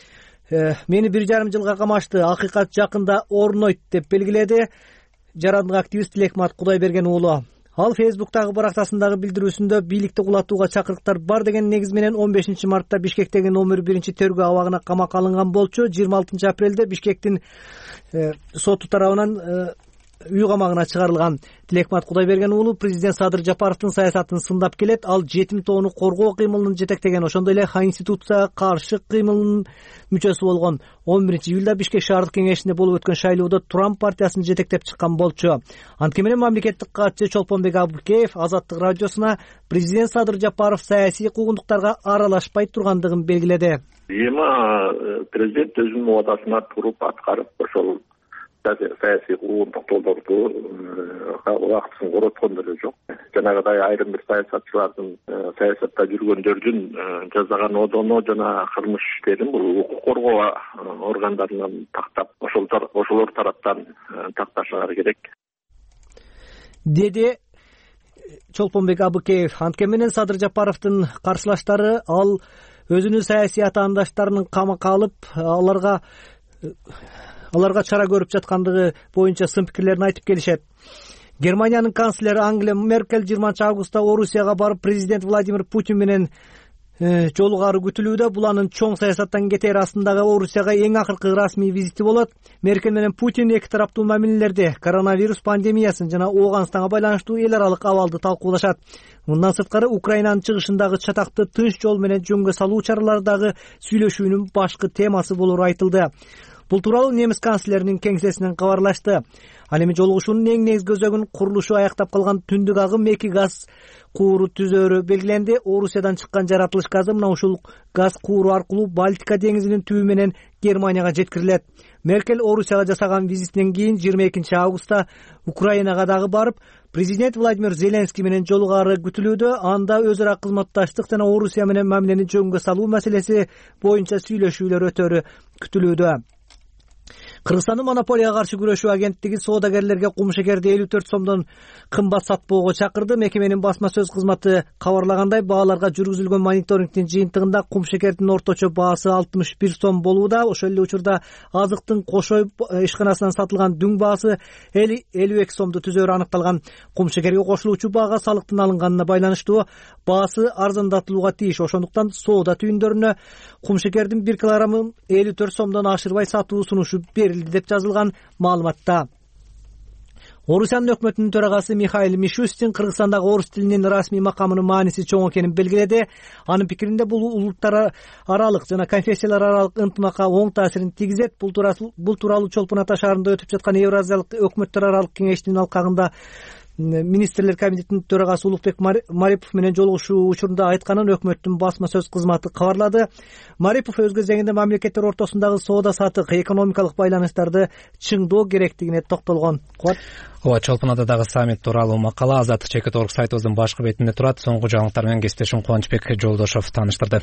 Мени 1,5 жылга камашты, акыйкат жакында орнойт деп белгиледи жарандык активист Тилекмат Кудайберген уулу. Ал Фейсбуктагы барактасындагы билдирүүсүндө бийликти кулатууга чакырыктар бар деген негиз менен 15 мартта Бишкектеги номер 1 тергөө абагына камакка алынган болчу. 26 апрелде Бишкектин соту тарабынан үй камагына чыгарылган. Тилекмат Кудайберген уулу президент Садыр Жапаровдун саясатын сындап келет. Ал жетим тоону коргоо кыймылын жетектеген, ошондой эле Конституцияга каршы кыймылынын мүчөсү болгон. 11 июлда Бишкек шаардык кеңешинде болуп өткөн шайлоодо Трамп партиясын жетектеп чыккан болчу. Анткени менен мамлекеттик катчы Чолпонбек Абылкеев Азаттык радиосуна президент Садыр Жапаров саясий куугунтуктарга аралашпай тургандыгын белгиледи. Эми президент өзүнүн убадасына туруп аткарып ошол саясий куугунтук жолдорду убактысын короткондор жок. Жанагыдай айрым бир саясатчылардын саясатта жүргөндөрдүн жасаган одоно жана кылмыш иштерин бул укук коргоо органдарынан тактап ошолор тараптан такташылары керек, деди Чолпонбек Абыкеев. Анткен менен Садыр Жапаровдун каршылаштары ал өзүнүн саясий атаандаштарынын камакка алып, аларга чара көрүп жаткандыгы боюнча сын пикирлерин айтып келишет. Германиянын канцлери Ангела Меркель 20 августта Орусияга барып, президент Владимир Путин менен жолугары күтүлүүдө. Бул анын чоң саясаттан кетери астындагы Орусияга эң акыркы расмий визити болот. Меркель менен Путин эки тараптуу мамилелерди, коронавирус пандемиясын жана Ооганстанга байланыштуу эл аралык абалды талкуулашат. Мындан сырткары Украинанын чыгышындагы чатакты тынч жол менен жөнгө салуу чаралары дагы сүйлөшүүнүн башкы темасы болору айтылды. Бул тууралуу немис канцлеринин кеңсесинен кабарлашты. Ал эми жолугушуунун эң негизги өзөгүн курулушу аяктап калган түндүк агым 2 газ кууру түзөөрү белгиленди. Орусиядан чыккан жаратылыш газы мына ушул газ кууру аркылуу Балтика деңизинин түбү менен Германияга жеткирилет. Меркель Орусияга жасаган визитинен кийин 22 августта Украинага дагы барып, президент Владимир Зеленский менен жолугары күтүлүүдө. Анда өз ара кызматташтык жана Орусия менен мамилени жөнгө салуу маселеси боюнча сүйлөшүүлөр өтөрү күтүлүүдө. Кыргызстандын монополияга каршы күрөшүү агенттиги соодагерлерге кумшекерди 54 сомдон кымбат сатпоого чакырды. Мекеменин басма сөз кызматы кабарлагандай, бааларга жүргүзүлгөн мониторингдин жыйынтыгында кумшекердин орточо баасы 61 сом болууда. Ошол эле учурда азыктын кошой ишканасынан сатылган дүң баасы 52 сомду түзөөрү аныкталган. Кумшекерге кошулуучу баага салыктын алынганына байланыштуу баасы арзандатылууга тийиш. Ошондуктан соода түйүндөрүнө кумшекердин 1 килограммын 54 сомдон ашырбай сатуу сунушу деп жазылган маалыматта. Орусиянын өкмөтүнүн төрагасы Михаил Мишустин Кыргызстандагы орус тилинин расмий макамынын мааниси чоң экенин белгиледи. Анын пикиринде бул улуттар аралык жана конфессиялар аралык ынтымакка оң таасирин тийгизет. Бул тууралуу Чолпон Ата шаарында өтүп жаткан Евразиялык өкмөттөр аралык кеңештин алкагында Министрлер кабинетинин төрагасы Улукбек Марипов менен жолугушуу учурунда айтканын өкмөттүн басма сөз кызматы кабарлады. Марипов өз кезегинде мамлекеттер ортосундагы соода саттык экономикалык байланыштарды чыңдоо керектигине токтолгон. Чолпон Атадагы саммит тууралуу макала Азаттык чекит орг сайтыбыздын башкы бетинде турат. Соңку жаңылыктар менен кесиптешим Кубанычбек Жолдошов тааныштырды.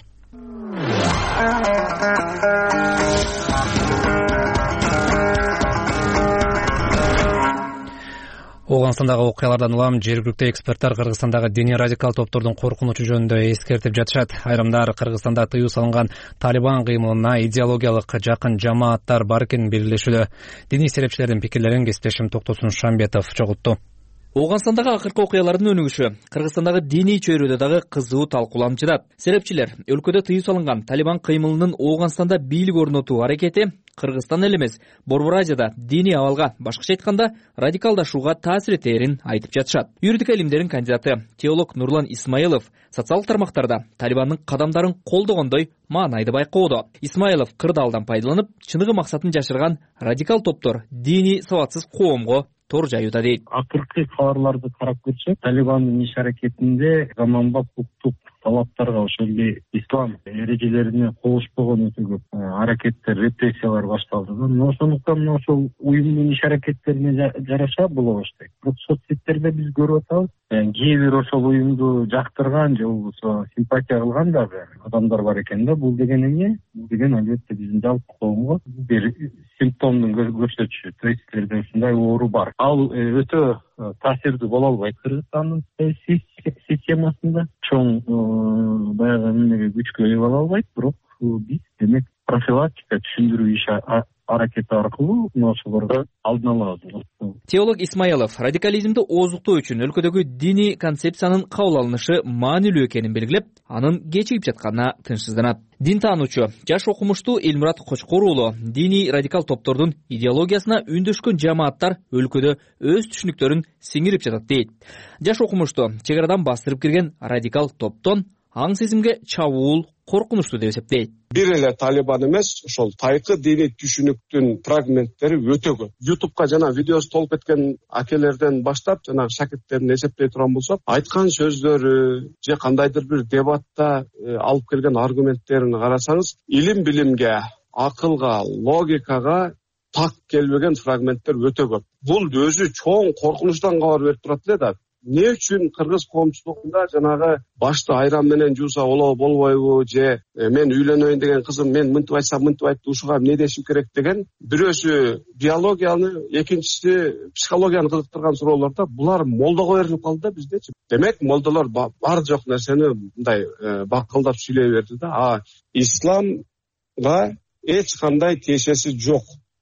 Ооганстандагы окуялардан улам жергиликтүү эксперттер Кыргызстандагы диний радикал топтордун коркунучу жөнүндө эскертип жатышат. Айрымдар Кыргызстанда тыюу салынган Талибан кыймылына идеологиялык жакын жамааттар бар экенин белгилешүүдө. Диний серепчилердин пикирлерин кесиптешим Токтосун Шамбетов чогултту. Ооганстандагы акыркы окуялардын өнүгүшү Кыргызстандагы диний чөйрөдө дагы кызуу талкууламчы да. Серепчилер өлкөдө тыюу салынган Талибан кыймылынын Ооганстанда бийлик орнотуу аракети Кыргызстан эле эмес, Борбор Азияда диний абалга, башкача айтканда, радикалдашууга таасир этерин айтып жатышат. Юридика илимдеринин кандидаты, теолог Нурлан Исмаилов социалдык тармактарда Талибандын кадамдарын колдогондой маанайды байкоодо. Исмаилов кырдаалдан пайдаланып, чыныгы максатын жашырган радикал топтор диний сабатсыз коомго тор жаюуда дейт. Акыркы кабарларды карап көрсөк, Талибандын иш аракетинде заманбап уктук талаптарга, ошол эле ислам эрежелерине колушпогон өтө көп аракеттер, репрессиялар башталды. Ошондуктан ошол уюмдун иш аракеттерине жараша боло баштайт. Бирок соцсеттерде биз көрүп атабыз, кээ бир ошол уюмду жактырган же болбосо симпатия кылган дагы адамдар бар экен да. Бул деген эмне? Бул деген албетте биздин жалпы коомго бир симптомдун көрсөтүшү. То есть силерде ушундай оору бар. Ал өтө таасирдүү боло албайт Кыргызстандын системасында. Чоң баягы эмнеге күчкө ээ боло албайт, бирок биз демек профилактика, түшүндүрүү иш аракети аркылуу ошолорго алдын алабыз. Теолог Исмаилов радикализмди ооздуктоо үчүн өлкөдөгү диний концепциянын кабыл алынышы маанилүү экенин белгилеп, анын кечигип жатканына тынчсызданат. Дин таануучу, жаш окумуштуу Элмурат Кочкор уулу диний радикал топтордун идеологиясына үндөшкөн жамааттар өлкөдө өз түшүнүктөрүн сиңирип жатат дейт. Жаш окумуштуу чек арадан бастырып кирген радикал топтон аң сезимге чабуул коркунучтуу деп эсептейт. Бир эле Талибан эмес, ошол тайкы диний түшүнүктүн фрагменттери өтө көп. YouTube'ка жана видеосу толуп кеткен акелерден баштап, жана шакирттерин эсептей турган болсок, айткан сөздөрү же кандайдыр бир дебатта алып келген аргументтерин карасаңыз, илим билимге, акылга, логикага так келбеген фрагменттер өтө көп. Бул өзү чоң коркунучтан кабар берип турат эле да. Не үчүн кыргыз коомчулугунда жанагы башты айран менен жууса болбойбу же мен үйлөнөйүн деген кызым мен мынтип айтсам мынтип айтты ушуга эмне дешим керек деген бирөөсү биологияны, экинчиси психологияны кызыктырган суроолордо булар молдого берилип калды да биздечи. Демек молдолор бар жок нерсени мындай бакылдап сүйлөй берди да. Исламга эч кандай тиешеси жок.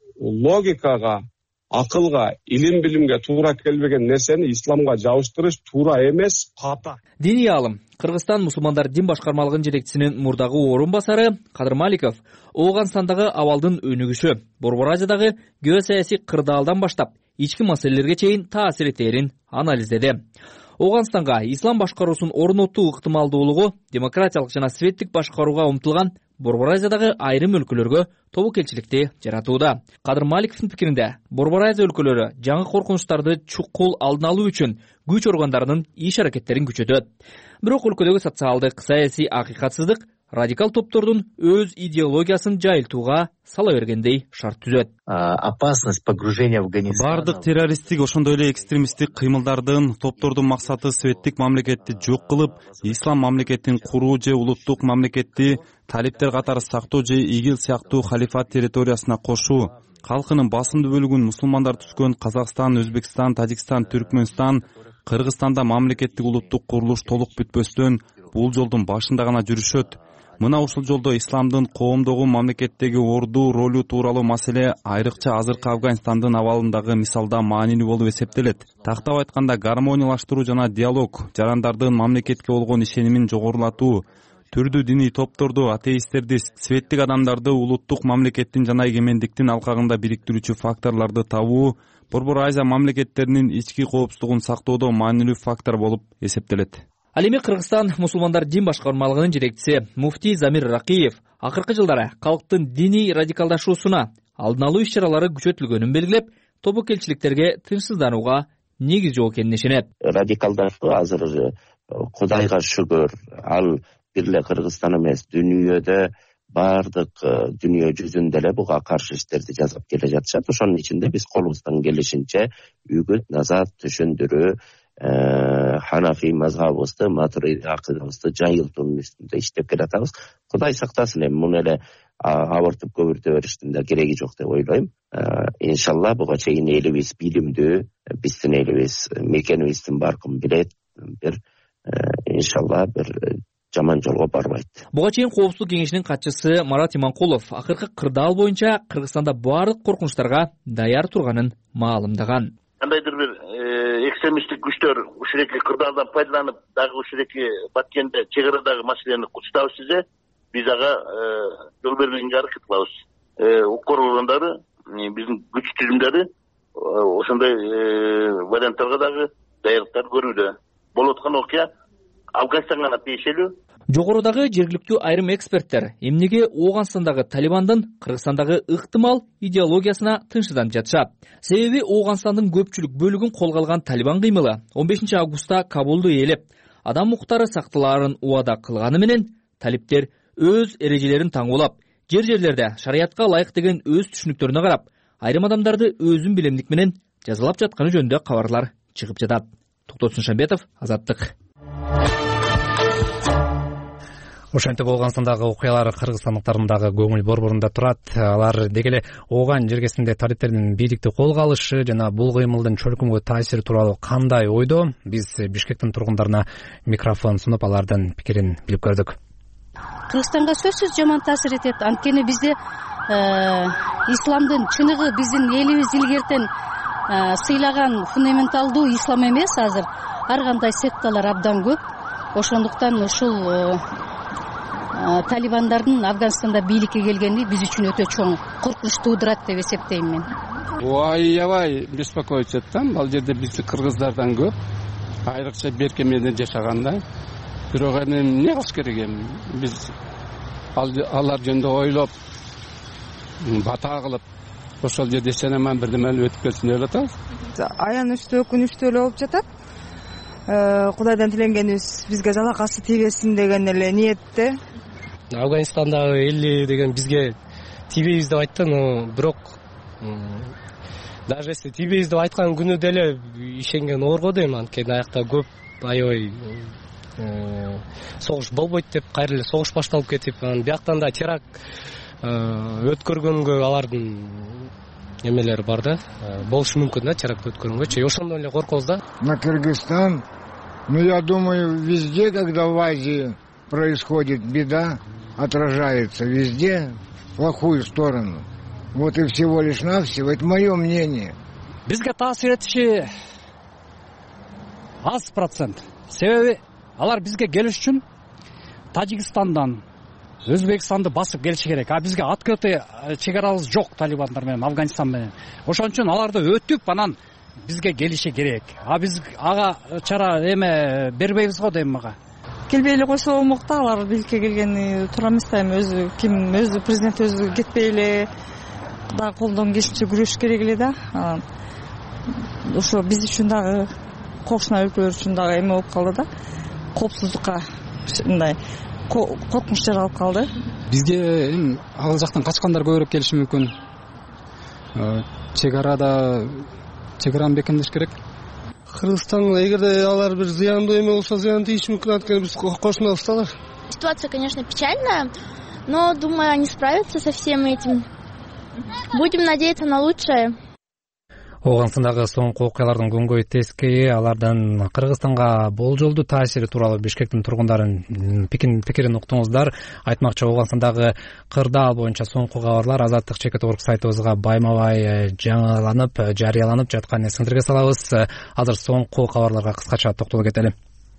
Логикага, акылга, илим билимге туура келбеген нерсени исламга жабыштырыш туура эмес, ката. Диний алым Кыргызстан мусулмандар дин башкармалыгынын жетекчисинин мурдагы орун басары Кадыр Маликов Оогандстандагы абалдын өнүгүшү, Борбор Азиядагы геосаясий кырдаалдан баштап ички маселелерге чейин таасир этерин анализдеди. Оогандстанга ислам башкаруусунун орнотуу ыктымалдуулугу демократиялык жана светтик башкарууга умтулган Борбор Азиядагы айрым өлкөлөргө тобокелчиликти жаратууда. Кадыр Маликовдун пикиринде, Борбор Азия өлкөлөрү жаңы коркунучтарды чукул алдын алуу үчүн күч органдарынын иш-аракеттерин күчөтөт. Бирок өлкөдөгү социалдык, саясий акыйкатсыздык радикал топтордун өз идеологиясын жайылтууга сала бергендей шарт түзөт. Опасность погружения в Афганистан. Бардык террористтик ошондой эле экстремисттик кыймылдардын, топтордун максаты светтик мамлекетти жок кылып, ислам мамлекетин куруу же улуттук мамлекетти талиптер катары сактоо же ИГИЛ сыяктуу халифат территориясына кошуу. Калкынын басымдуу бөлүгүн мусулмандар түзгөн Казакстан, Өзбекстан, Тажикстан, Түркмөнстан, Кыргызстанда мамлекеттик улуттук курулуш толук бүтпөстөн бул жолдун башында гана жүрүшөт. Мына ушул жолдо исламдын коомдогу мамлекеттеги орду ролу тууралуу маселе айрыкча азыркы Афганистандын абалындагы мисалда маанилүү болуп эсептелет. Тактап айтканда гармониялаштыруу жана диалог, жарандардын мамлекетке болгон ишенимин жогорулатуу, түрдүү диний топторду, атеисттерди, светтик адамдарды улуттук мамлекеттин жана эгемендиктин алкагында бириктирүүчү факторлорду табуу Борбор Азия мамлекеттеринин ички коопсуздугун сактоодо маанилүү фактор болуп эсептелет. Ал эми Кыргызстан мусулмандар дин башкармалыгынын жетекчиси муфтий Замир Ракиев акыркы жылдары калктын диний радикалдашуусуна алдын алуу иш-чаралары күчөтүлгөнүн белгилеп, тобокелчиликтерге тынчсызданууга негиз жок экенин ишенет. Радикалдашуу азыр Кудайга шүгүр, ал бир эле Кыргызстан эмес, дүйнөдө бардык дүйнө жүзүндө эле буга каршы иштерди жасап келе жатышат. Ошонун ичинде биз колубуздан келишинче үгүт, назат, түшүндүрүү, Ханафи мазхабыбызды, Матуриди акыдабызды жайылтуунун үстүндө иштеп келатабыз. Кудай сактасын, эми муну эле абыртып көбүртө бериштин да кереги жок деп ойлойм. Иншалла буга чейин элибиз билимдүү, биздин элибиз мекенибиздин баркын билет, бир иншалла бир жаман жолго барбайт. Буга чейин Коопсуздук кеңешинин катчысы Марат Иманкулов акыркы кырдаал боюнча Кыргызстанда баардык коркунучтарга даяр турганын маалымдаган. Кандайдыр бир экстремисттик күчтөр ушуреки кырдаалдан пайдаланып, дагы ушуреки Баткенде чек арадагы маселени кучтабыз десе, биз ага жол бербегенге аракет кылабыз. Укук органдары, биздин күч түзүмдөрү ошондой варианттарга дагы даярдыктар көрүүдө. Болуп аткан окуя Афганистанга гана тиешелүү. Жогорудагы жергиликтүү айрым эксперттер эмнеге Оогандстандагы Талибандын Кыргызстандагы ыктымал идеологиясына тынчсызданып жатышат. Себеби Оогандстандын көпчүлүк бөлүгүн колго алган Талибан кыймылы 15 августта Кабулду ээлеп, адам укуктары сакталаарын убада кылганы менен талиптер өз эрежелерин таңуулап, жер-жерлерде шариятка ылайык деген өз түшүнүктөрүнө карап, айрым адамдарды өзүн билемдик менен жазалап жатканы жөнүндө кабарлар чыгып жатат. Токтосун Шамбетов, Азаттык. Ошентип Оогандстандагы окуялар кыргызстандыктардын дагы көңүл борборунда турат. Алар деги эле Ооган жергесинде талиптердин бийликти колго алышы жана бул кыймылдын чөлкөмгө таасири тууралуу кандай ойдо? Биз Бишкектин тургундарына микрофон сунуп алардын пикирин билип көрдүк. Кыргызстанга сөзсүз жаман таасир этет. Анткени бизде исламдын чыныгы биздин элибиз илгертен сыйлаган фундаменталдуу ислам эмес азыр. Ар кандай секталар абдан көп. Ошондуктан ушул талибандардын Афганистанда бийликке келгени биз үчүн өтө чоң коркунуч туудурат деп эсептейм мен. Аябай беспокоить этем. Ал жерде бизди кыргыздардан көп, айрыкча беркемеде жашаганда. Бирок эми эмне кылыш керек эми? Биз алар жөнүндө ойлоп, бата кылып, ошол жерде сенеман бирдемени өтүп келсин деп атабыз. Аянычтуу, өкүнүчтүү эле болуп жатат. Кудайдан тиленгенибиз бизге жалакасы тийбесин деген эле ниетте. Афганистандагы элли деген бизге тийбейбиз деп айтты, но бирок даже если тийбейбиз деп айткан күнү деле ишенген оор го дейм, анткени аякта көп аябай согуш болбойт деп кайра эле согуш башталып кетип, анан бияктан да теракт өткөргөнгө алардын эмелери бар да, болушу мүмкүн да, теракт өткөргөнгөчү. Ошондон эле коркобуз да. На Кыргызстан, я думаю, везде, когда в Азии происходит беда, отражается везде в плохую сторону. Вот и всего лишь навсего, это мое мнение. Бизге таасир этиши аз процент. Себеби алар бизге келиш үчүн Тажикстандан Өзбекстанды басып келиши керек. А бизге открытый чегарабыз жок талибандар менен, Афганистан менен. Ошон үчүн аларды өтүп анан бизге келиши керек. А биз ага чара бербейбиз го дейм мага. Келбей эле койсо болмок да, алар бийликке келгени туура эмес да. Эми өзү президент өзү кетпей эле да колдон келишинче күрөшүш керек эле да. Ошо биз үчүн дагы кошуна өлкөлөр үчүн дагы эме болуп калды да. Коопсуздукка мындай коркунуч жаралып калды. Бизге эми ал жактан качкандар көбүрөөк келиши мүмкүн. Чегараны бекемдеш керек. Кыргызстанда эгерде алар бир зыяндуу эме болсо зыян тийиши мүмкүн, анткени биз кошунабыз да алар. Ситуация, конечно, печальная, но думаю, они справятся со всем этим. Будем надеяться на лучшее. Ооганстандагы соңку окуялардын көңгөй тескейи, алардан Кыргызстанга болжолдуу таасири тууралуу Бишкектин тургундарынын пикирин уктуңуздар. Айтмакчы, Ооганстандагы кырдаал боюнча соңку кабарлар Азаттык ЧК.орг сайтыбызга байма-бай жарыяланып жатканын эсиңерге салабыз. Азыр соңку кабарларга кыскача токтолуп кетели.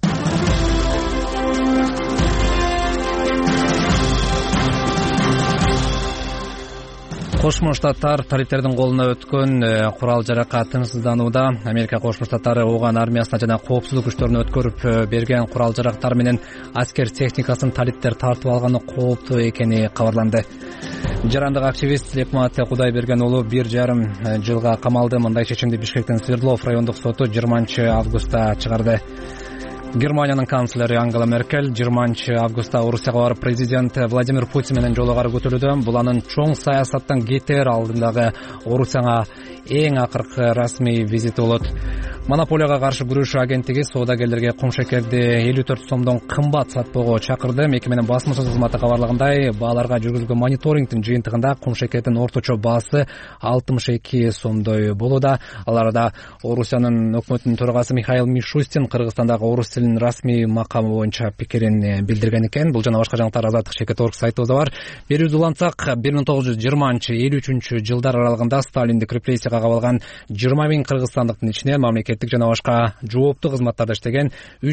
Кошмо Штаттар талиптердин колуна өткөн курал жаракка тынчсызданууда. Америка Кошмо Штаттары Ооган армиясына жана коопсуздук күчтөрүнө өткөрүп берген курал жарактар менен аскер техникасын талиптер тартып алганы кооптуу экени кабарланды. Жарандык активист Лекмат Кудайберген уулу 1,5 жылга камалды. Мындай чечимди Бишкектин Свердлов райондук соту 20-августта чыгарды. Германиянын канцлери Ангела Меркель 20-августта Орусияга барып президент Владимир Путин менен жолугары көтөрүүдө. Бул анын чоң саясаттан кетер алдындагы Орусияга эң акыркы расмий визити болот. Монополияга каршы күрөшүү агенттиги соодагерлерге кумшекерди 54 сомдон кымбат сатпоого чакырды. Мекеменин басмасөз кызматы кабарлагандай, бааларга жүргүзүлгөн мониторингдин жыйынтыгында кумшекердин орточо баасы 62 сомдой болууда. Аларда Орусиянын өкмөтүнүн төрагасы Михаил Мишустин Кыргызстандагы орус тилинин расмий макамы боюнча пикирин билдирген экен. Бул жана башка жаңылыктар Азаттык ЧК.орг сайтыбызда бар. Берүүбүздү улантсак, 1920-53 жылдар аралыгында сталиндик репрессияга кабылган 20 миң кыргызстандыктын ичинен мамлекеттик жана башка жооптуу кызматтарда иштеген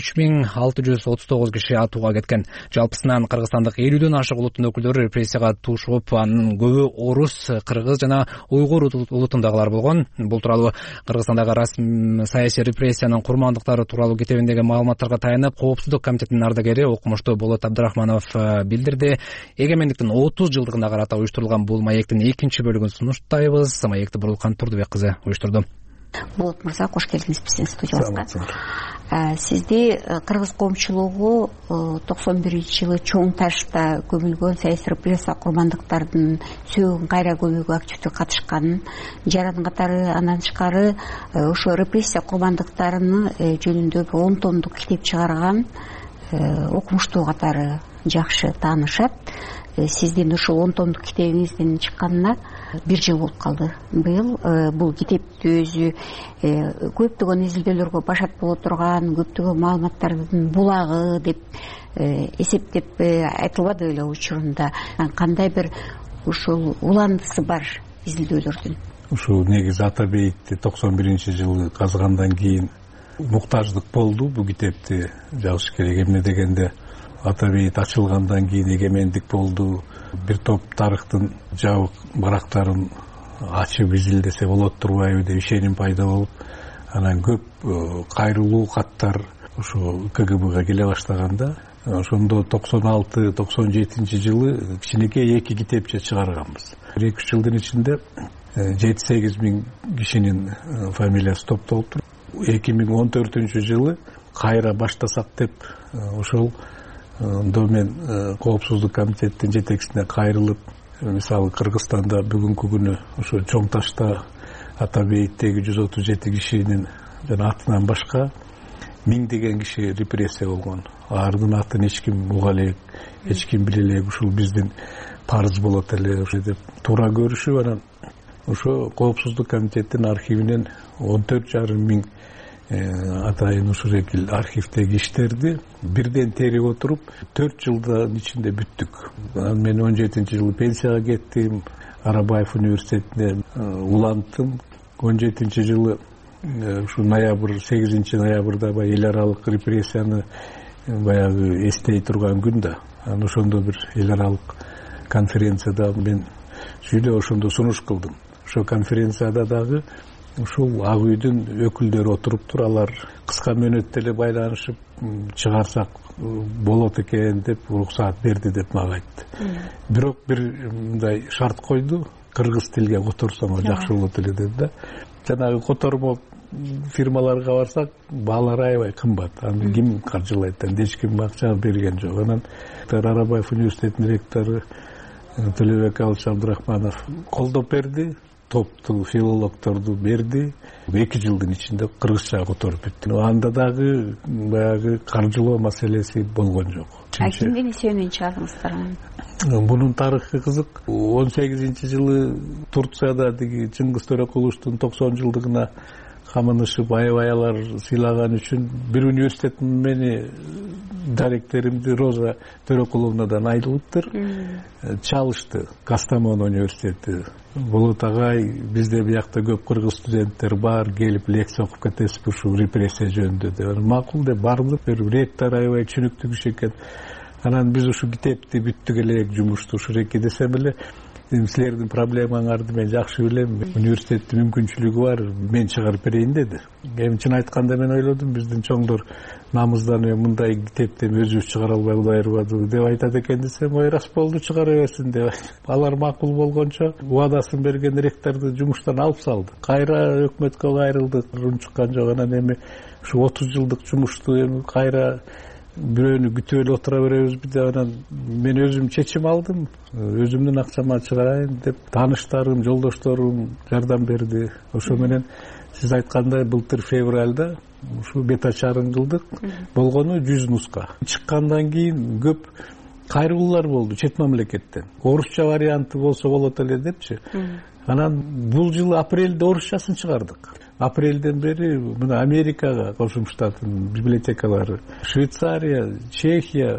3639 киши атууга кеткен. Жалпысынан Кыргызстандык 50дөн ашык улуттун өкүлдөрү репрессияга туушуп, анын көбү орус, кыргыз жана уйгур улутундагылар болгон. Бул тууралуу Кыргызстандагы саясий репрессиянын курмандыктары тууралуу китебиндеги маалыматтарга таянып, Коопсуздук комитетинин ардагери окумуштуу Болот Абдрахманов билдирди. Эгемендиктин 30 жылдыгына карата уюштурулган бул маектин экинчи бөлүгүн сунуштайбыз. Маекти Буруулкан Турдубек кызы уюштурду. Болот мырза, кош келдиңиз биздин студиябызга. Сизди кыргыз коомчулугу 91-жылы чоң ташта көмүлгөн саясий репрессия курмандыктардын сөөгүн кайра көбөйгө активдүү катышканын, жарандын катары андан тышкары ошо репрессия курмандыктарынын жөнүндө 10 томдук китеп чыгарган окумуштуу катары жакшы таанышат. Сиздин ушул 10 томдук китебиңиздин чыкканына 1 жыл болуп калды. Быйыл бул китепти өзү көптөгөн изилдөөлөргө башат боло турган, көптөгөн маалыматтардын булагы деп эсептеп айтылбады эле учурунда. Кандай бир ушул уландысы бар изилдөөлөрдүн? Ушул негизи Атабейитти 91-жылы казгандан кийин муктаждык болду бул китепти жазыш керек. Эмне дегенде Атабейит ачылгандан кийин эгемендик болду. Бир топ тарыхтын жабык барактарын ачып изилдесе болот турбайбы деп ишеним пайда болуп, анан көп кайрылуу каттар ошо КГБга келе баштаганда, ошондо 96-97 жылы кичинекей 2 китепче чыгарганбыз. 1-2 жылдын ичинде 7-8 миң кишинин фамилиясы топтолуптур. 2014 жылы кайра баштасак деп ошол домен коопсуздук комитеттин жетекчисине кайрылып мисалы Кыргызстанда бүгүнкү күнү ошо Чоң Ташта Ата бейиттеги 137 кишинин жана атынан башка миңдеген киши репрессия болгон. Алардын атын эч ким уга элек, эч ким биле элек. Ушул биздин парыз болот эле ошо деп туура көрүшүп, анан ошо Коопсуздук комитеттин архивинен 14,5 миң атайын ушул архивдеги иштерди бирден терип отуруп 4 жылдын ичинде бүттүк. Анан мен 17-жылы пенсияга кеттим, Арабаев университетине уланттым. 17-жылы ушу ноябрь 8 ноябрда баягы эл аралык репрессияны баягы эстей турган күн да. Анан ошондо бир эл аралык конференцияда мен сүйлөп ошондо сунуш кылдым. Ошо конференцияда дагы ушул Ак үйдүн өкүлдөрү отуруптур, алар кыска мөөнөттө эле байланышып чыгарсак болот экен деп уруксаат берди деп мага айтты. Бирок бир мындай шарт койду, кыргыз тилге которсоң жакшы болот эле деди да. Жанагы котормо фирмаларга барсак, баалары аябай кымбат. Аны ким каржылайт? Эч ким акча берген жок. Анан Арабаев университетинин ректору Төлөбек Абдрахманов колдоп берди. Топту филологторду берди. 2 жылдын ичинде кыргызчага которуп бүттү. Анда дагы баягы каржылоо маселеси болгон жок. Кимдин эсебинен чыгардыңыздар? Бунун тарыхы кызык. 18-жылы Турцияда деги Чыңгыз Төрөкуловдун 90 жылдыгына камынышып аябай алар сыйлаган үчүн бир университет мени директоримди Роза Төрөкуловнадан айырылыптыр. Чалышты Кастамон университети. Болот агай, бизде биякта көп кыргыз студенттер бар, келип лекция окуп кетесиз ушул репрессия жөнүндө деп. Макул деп бардык, ректор аябай түшүнүктүү киши экен. Анан биз ушу китепти бүттүк элек, жумушту ушул эки десем эле, силердин проблемаңарды мен жакшы билем, университеттин мүмкүнчүлүгү бар, мен чыгарып берейин деди. Эми чын айтканда мен ойлодум, биздин чоңдор намызданып мындай китепти өзүбүз чыгара албай Кудай ырбады деп айтат экен десем, ой рас болду, чыгара берсин деп. Алар макул болгончо убадасын берген ректорду жумуштан алып салды. Кайра өкмөткө кайрылдык, рун чыккан жок. Анан эми ушу 30 жылдык жумушту эми кайра бирөөнү күтүп эле отура беребизби деп анан мен өзүм чечим алдым. Өзүмдүн акчама чыгарайын деп тааныштарым, жолдошторум жардам берди. Ошо менен сиз айткандай былтыр февралда ушу бет ачарын кылдык. Болгону 100 нуска. Чыккандан кийин көп кайрылуулар болду чет мамлекеттен. Орусча варианты болсо болот эле депчи. Анан бул жылы апрелде орусчасын чыгардык. Апрелден бери мына Америкага, Кошмо Штаттын библиотекалары, Швейцария, Чехия,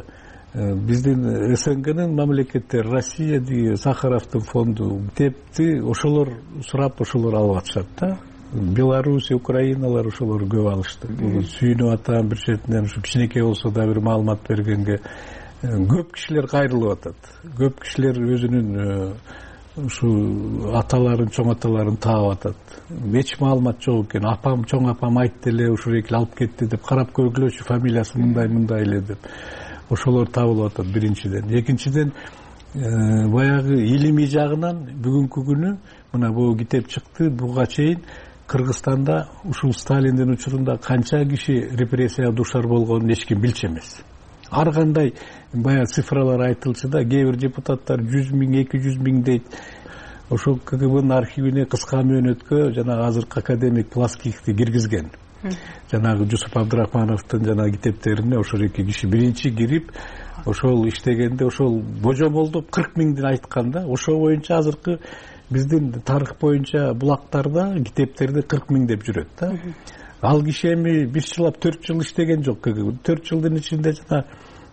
биздин СНГнын мамлекеттери, Россия деген Сахаровдун фонду китепти ошолор сурап, ошолор алып атышат да. Беларусь, Украиналар ошолор көп алышты. Сүйүнүп атам бир четинен ушу кичинекей болсо да бир маалымат бергенге көп кишилер кайрылып атат. Көп кишилер өзүнүн ушу аталарын, чоң аталарын таап атат. Эч маалымат жок экен. Апам, чоң апам айтты эле, ушул эки алып кетти деп карап көргүлөчү, фамилиясы мындай эле деп. Ошолор табылып атат биринчиден. Экинчиден, баягы илимий жагынан бүгүнкү күнү мына бул китеп чыкты, буга чейин Кыргызстанда ушул Сталиндин учурунда канча киши репрессияга душар болгонун эч ким билчү эмес. Ар кандай баягы цифралар айтылчу да, кээ бир депутаттар 100 миң, 200 миң дейт. Ошол КГБнын архивине кыска мөөнөткө жана азыркы академик Плоскихти киргизген. Жанагы Жусуп Абдрахмановдун жана китептерине ошол эки киши биринчи кирип, ошол иштегенде ошол божомолдоп 40 миңден айтканда, ошол боюнча азыркы биздин тарых боюнча булактарда китептерде 40 миң деп жүрөт да. Ал киши эми 1 жылап 4 жыл иштеген жок КГБ. 4 жылдын ичинде жана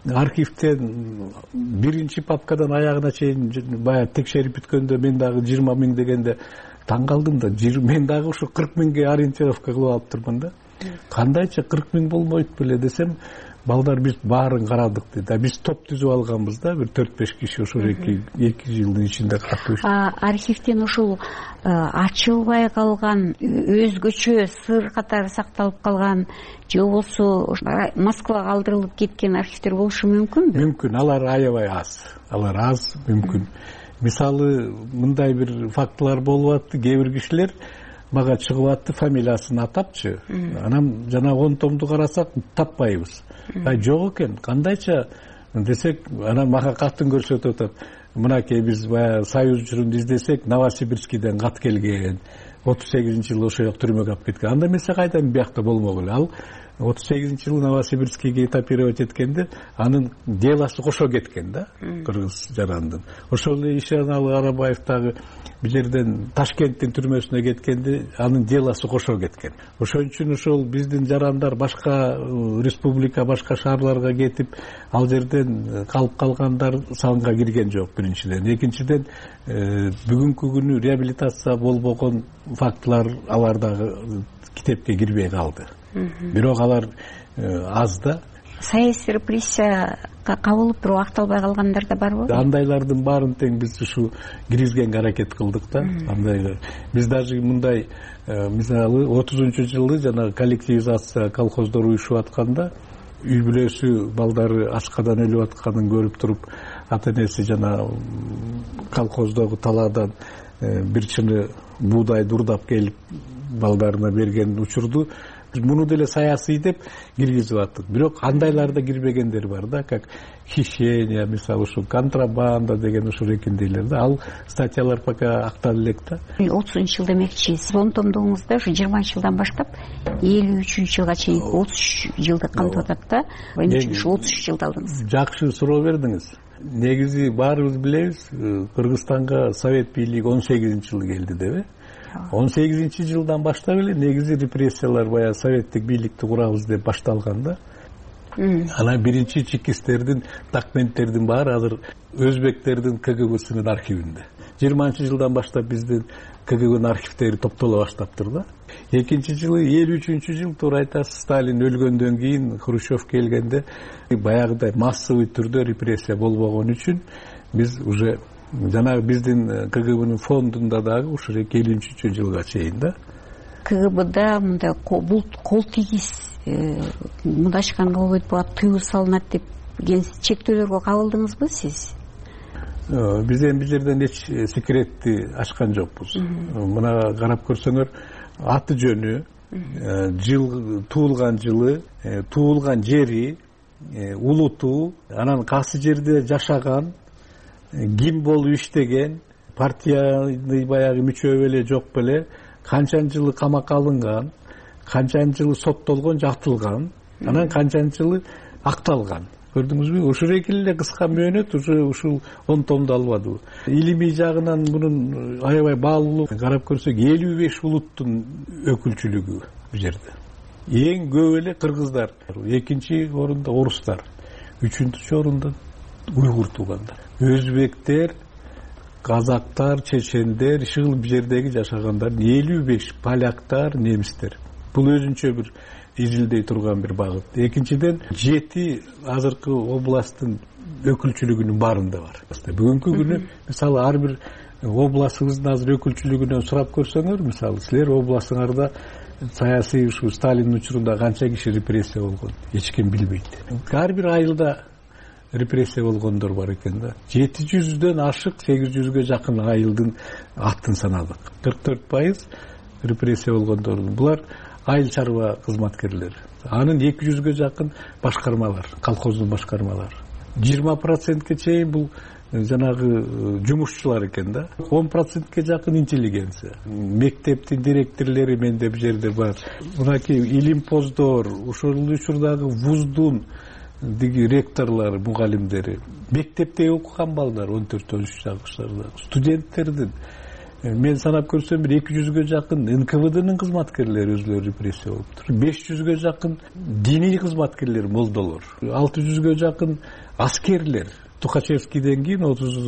архивтен биринчи папкадан аягына чейин баягы текшерип бүткөндө мен дагы 20 миң дегенде таң калдым да. Мен дагы ушу 40 миңге ориентировка кылып алып турмун да. Кандайча 40 миң болмойт беле десем, балдар биз баарын карадык дейт. Биз топ түзүп алганбыз да, бир 4-5 киши ошол 2 жылдын ичинде катышты. Архивден ушул ачылбай калган, өзгөчө сыр катары сакталып калган, же болбосо Москвага алдырылып кеткен архивдер болушу мүмкүнбү? Мүмкүн, алар аябай аз. Алар аз, мүмкүн. Мисалы, мындай бир фактылар болуп атты, кээ бир кишилер мага чыгып атты, фамилиясын атапчы. Анан жана 10 томду карасак таппайбыз. Жок экен, кандайча десек, анан мага катын көрсөтүп атат. мынакей биз баягы союз учурунду издесек, Новосибирскийден кат келген, 38-жылы ошол жак түрмөгө алып кеткен. Анда эмесе кайдан биякта болмок эле. Ал 38-жылы Новосибирскийге этапировать эткенде анын делосу кошо кеткен да, кыргыз жарандын. Ошол эле Ишеналы Арабаев дагы бул жерден Ташкенттин түрмөсүнө кеткенде анын делосу кошо кеткен. Ошон үчүн ошол биздин жарандар башка республика, башка шаарларга кетип, ал жерден калып калгандар санга кирген жок биринчиден. Экинчиден, бүгүнкү күнү реабилитация болбогон фактылар алар дагы китепке кирбей калды. Бирок алар аз да. Саясий репрессияга кабылып бирок акталбай калгандар да барбы? Андайлардын баарын тең биз ушу киргизгенге аракет кылдык да. Андайлар. Биз даже мындай, мисалы 30-жылы жана коллективизация колхоздор уюшуп атканда, үй бүлөсү балдары ачкадан өлүп атканын көрүп туруп, ата энеси жана колхоздогу талаадан бир чыны буудай дурдап келип балдарына берген учурду муну деле саясий деп киргизип аттык. Бирок андайларда кирбегендер бар да, как хищение, мисалы ушу контрабанда деген ушу рекендейлер да. Ал статьялар пока акталып элек да. 30-жыл демекчи, сиз он томдугуңузда ушу 20-жылдан баштап 53-жылга чейин 30 жылды камтып атат да. Эмне үчүн ушу 30 жылды алдыңыз? Жакшы суроо бердиңиз. Негизи баарыбыз билебиз, Кыргызстанга Совет бийлиги 18-жылы келди деби. 18-жылдан баштап эле негизи репрессиялар баягы советтик бийликти курабыз деп башталган да. Анан биринчи чекисттердин документтердин баары азыр өзбектердин КГБсынын архивинде. 20-жылдан баштап биздин КГБнын архивдери топтоло баштаптыр да. Экинчи жылы 53-жыл туура айтасыз, Сталин өлгөндөн кийин Хрущев келгенде баягыдай массовый түрдө репрессия болбогон үчүн биз уже жана биздин КГБнын фондунда дагы ушу 53-жылга чейин да. КГБда мындай кол тийгиз, мындашканга болбойт, буга тыюу салынат деп чектөөлөргө кабылдыңызбы сиз? Биз эми бул жерден эч секретти ачкан жокпуз. Мына карап көрсөңөр, аты жөнү, жыл, туулган жылы, туулган жери, улуту, анан кайсы жерде жашаган, ким болуп иштеген, партияны баягы мүчө беле жок беле, канчанчы жылы камакка алынган, канчанчы жылы соттолгон, жатылган, анан канчанчы жылы акталган. Көрдүңүзбү? Ушул эле кыска мөөнөт ушул 10 томду албады. Илимий жагынан мунун аябай баалуулук карап көрсөк, 55 улуттун өкүлчүлүгү бул жерде. Эң көп эле кыргыздар, экинчи орунда орустар, үчүнчү орунда уйгур туугандар. Өзбектер, казактар, чечендер, ушул жердеги жашагандар 55, поляктар, немистер. Бул өзүнчө бир изилдей турган бир багыт. Экинчиден 7 азыркы областтын өкүлчүлүгүнүн баарында бар. Бүгүнкү күнү мисалы ар бир областыбыздын азыр өкүлчүлүгүнөн сурап көрсөңөр, мисалы силер областыңарда саясий ушу Сталиндин учурунда канча киши репрессия болгон, эч ким билбейт. Ар бир айылда репрессия болгондор бар экен да. 700дөн ашык 800гө жакын айылдын атын санадык. 44% репрессия болгондор. Булар айыл чарба кызматкерлери. Анын 200гө жакын башкармалар, колхоздун башкармалары. 20%ке чейин бул жанагы жумушчулар экен да. 10%ке жакын интеллигенция. Мектептин директорлори менде бул жерде бар. Мынакей илимпоздор, ушул учурдагы вуздун ректорлор, мугалимдери, мектепте окуган балдар 14-13 жаштарда, студенттердин мен санап көрсөм 200гө жакын НКВДнын кызматкерлери өзлөрү репрессия болуптур. 500гө жакын диний кызматкерлер, молдолор, 600гө жакын аскерлер. Тухачевскийден кийин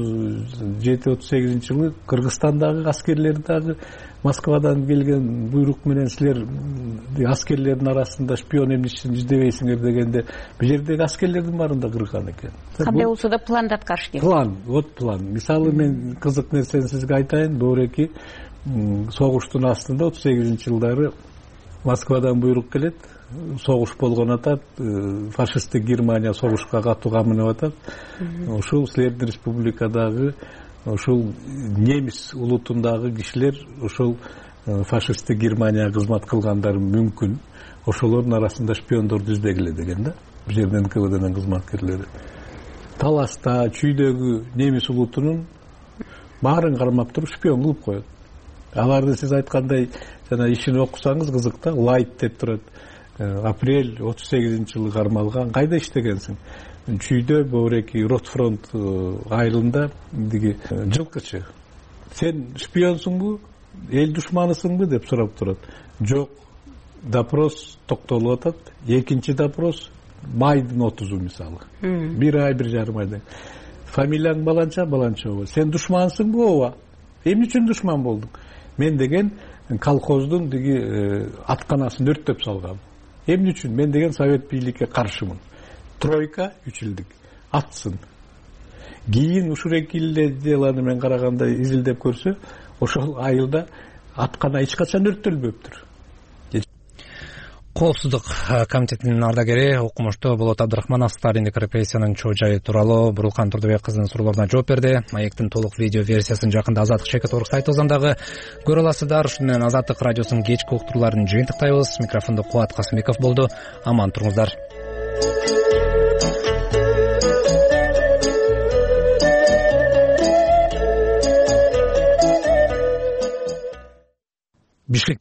37-38-жылы Кыргызстандагы аскерлер дагы Москвадан келген буйрук менен силер аскерлердин арасында шпион эмнесин издебейсиңер дегенде бул жердеги аскерлердин баарында кырган экен. Кандай болсо да планды аткарыш керек. План, вот план. Мисалы мен кызык нерсени сизге айтайын, доореки согуштун астында 38-жылдары Москвадан буйрук келет. Согуш болгон атат, фашисттик Германия согушка катууга минип атат. Ушул силердин республикадагы ушул немис улутундагы кишилер ушул фашисттик Германия кызмат кылгандар мүмкүн. Ошолордун арасында шпиондорду издегиле деген да. Бул жерден КГБнын кызматкерлери. таласта чүйдөгү немис улутунун баарын кармап туруп шпион кылып коет. Аларды сиз айткандай жана ишин окусаңыз кызык да, лайт деп турат. Апрель 38-жылы кармалган. Кайда иштегенсиң? Чүйдө Бөөреки Ротфронт айылында жылкычы. Сен шпионсуңбу? Эл душманысыңбы деп сурап турат. Жок. Допрос токтолуп атат. Экинчи допрос майдын 30-у мисалы. 1 ай 1,5 айдан. Фамилияң баланча, баланча ооба. Сен душмансыңбы? Ооба. Эмне үчүн душман болдуң? Мен деген колхоздун атканасын өрттөп салгам. Эмне үчүн? Мен деген совет бийликке каршымын. Тройка 3 жылдык атсын. Кийин ушул эле деланы мен караганда изилдеп көрсө, ошол айылда аткана эч качан өрттөлбөптүр. Коопсуздук комитетинин ардагери окумуштуу Болот Абдрахманов Сталиндик репрессиянын чоо жайы тууралуу Бурулкан Турдубек кызынын суроолоруна жооп берди. Маектин толук видео версиясын жакында Азаттык Шекет Орг сайтыбыздан дагы көрө аласыздар. Ушуну менен Азаттык радиосунун кечки уктурууларын жыйынтыктайбыз. Микрофондо Кубат Касымбеков болду. Аман туруңуздар. Бишкек